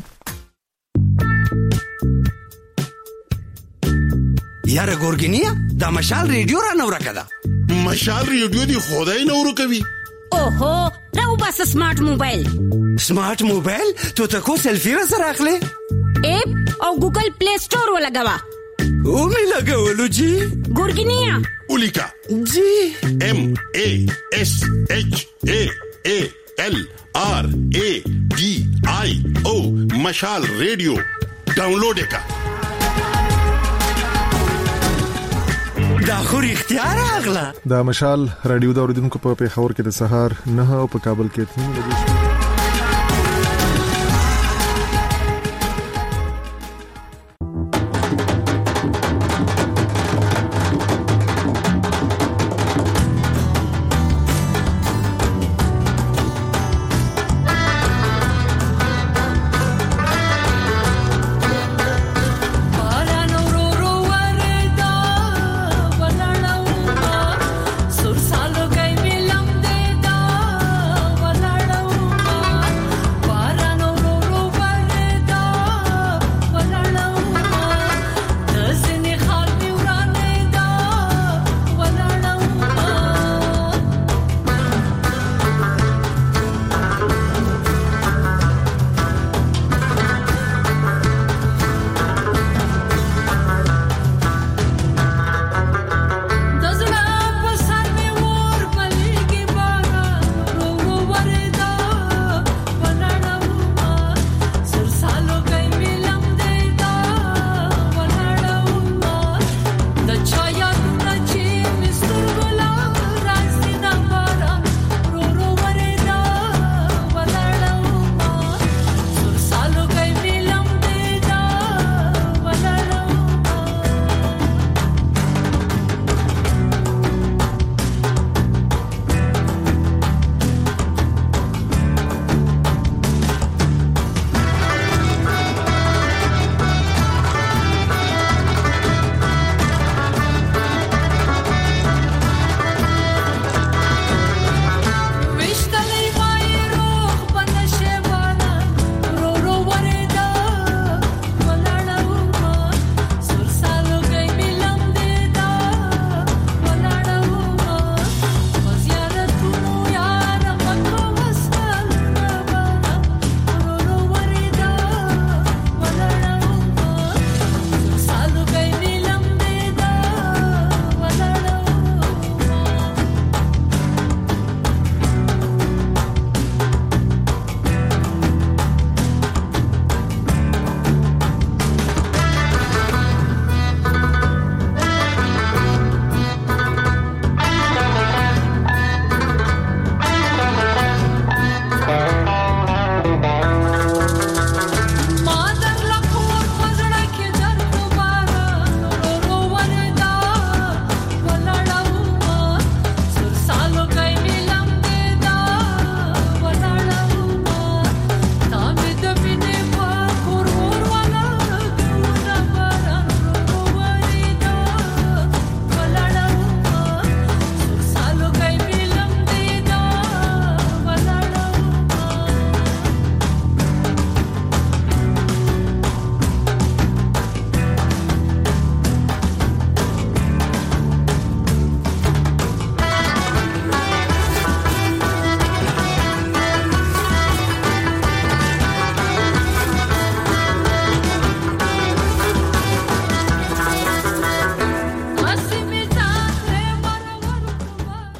یاره ګورګینیا دا مشال ریډیو را نور کړه مشال ریډیو دی خدای نور کوي اوهو راو بس سمارټ موبایل سمارټ موبایل ته تاسو سلفي سره اخلي اپ او ګوګل پلی سٹور ولګوا او می لګولو جی ګورګینیا اولیکا جی ام ا اس اچ ا ا ال آر ا ډي آی او مشال ریډیو ډاونلوډ کا دا خو اختیار اغلا دا مشال رادیو دا اوریدونکو په پیښور کې د سهار نه او په کابل کې تین بجې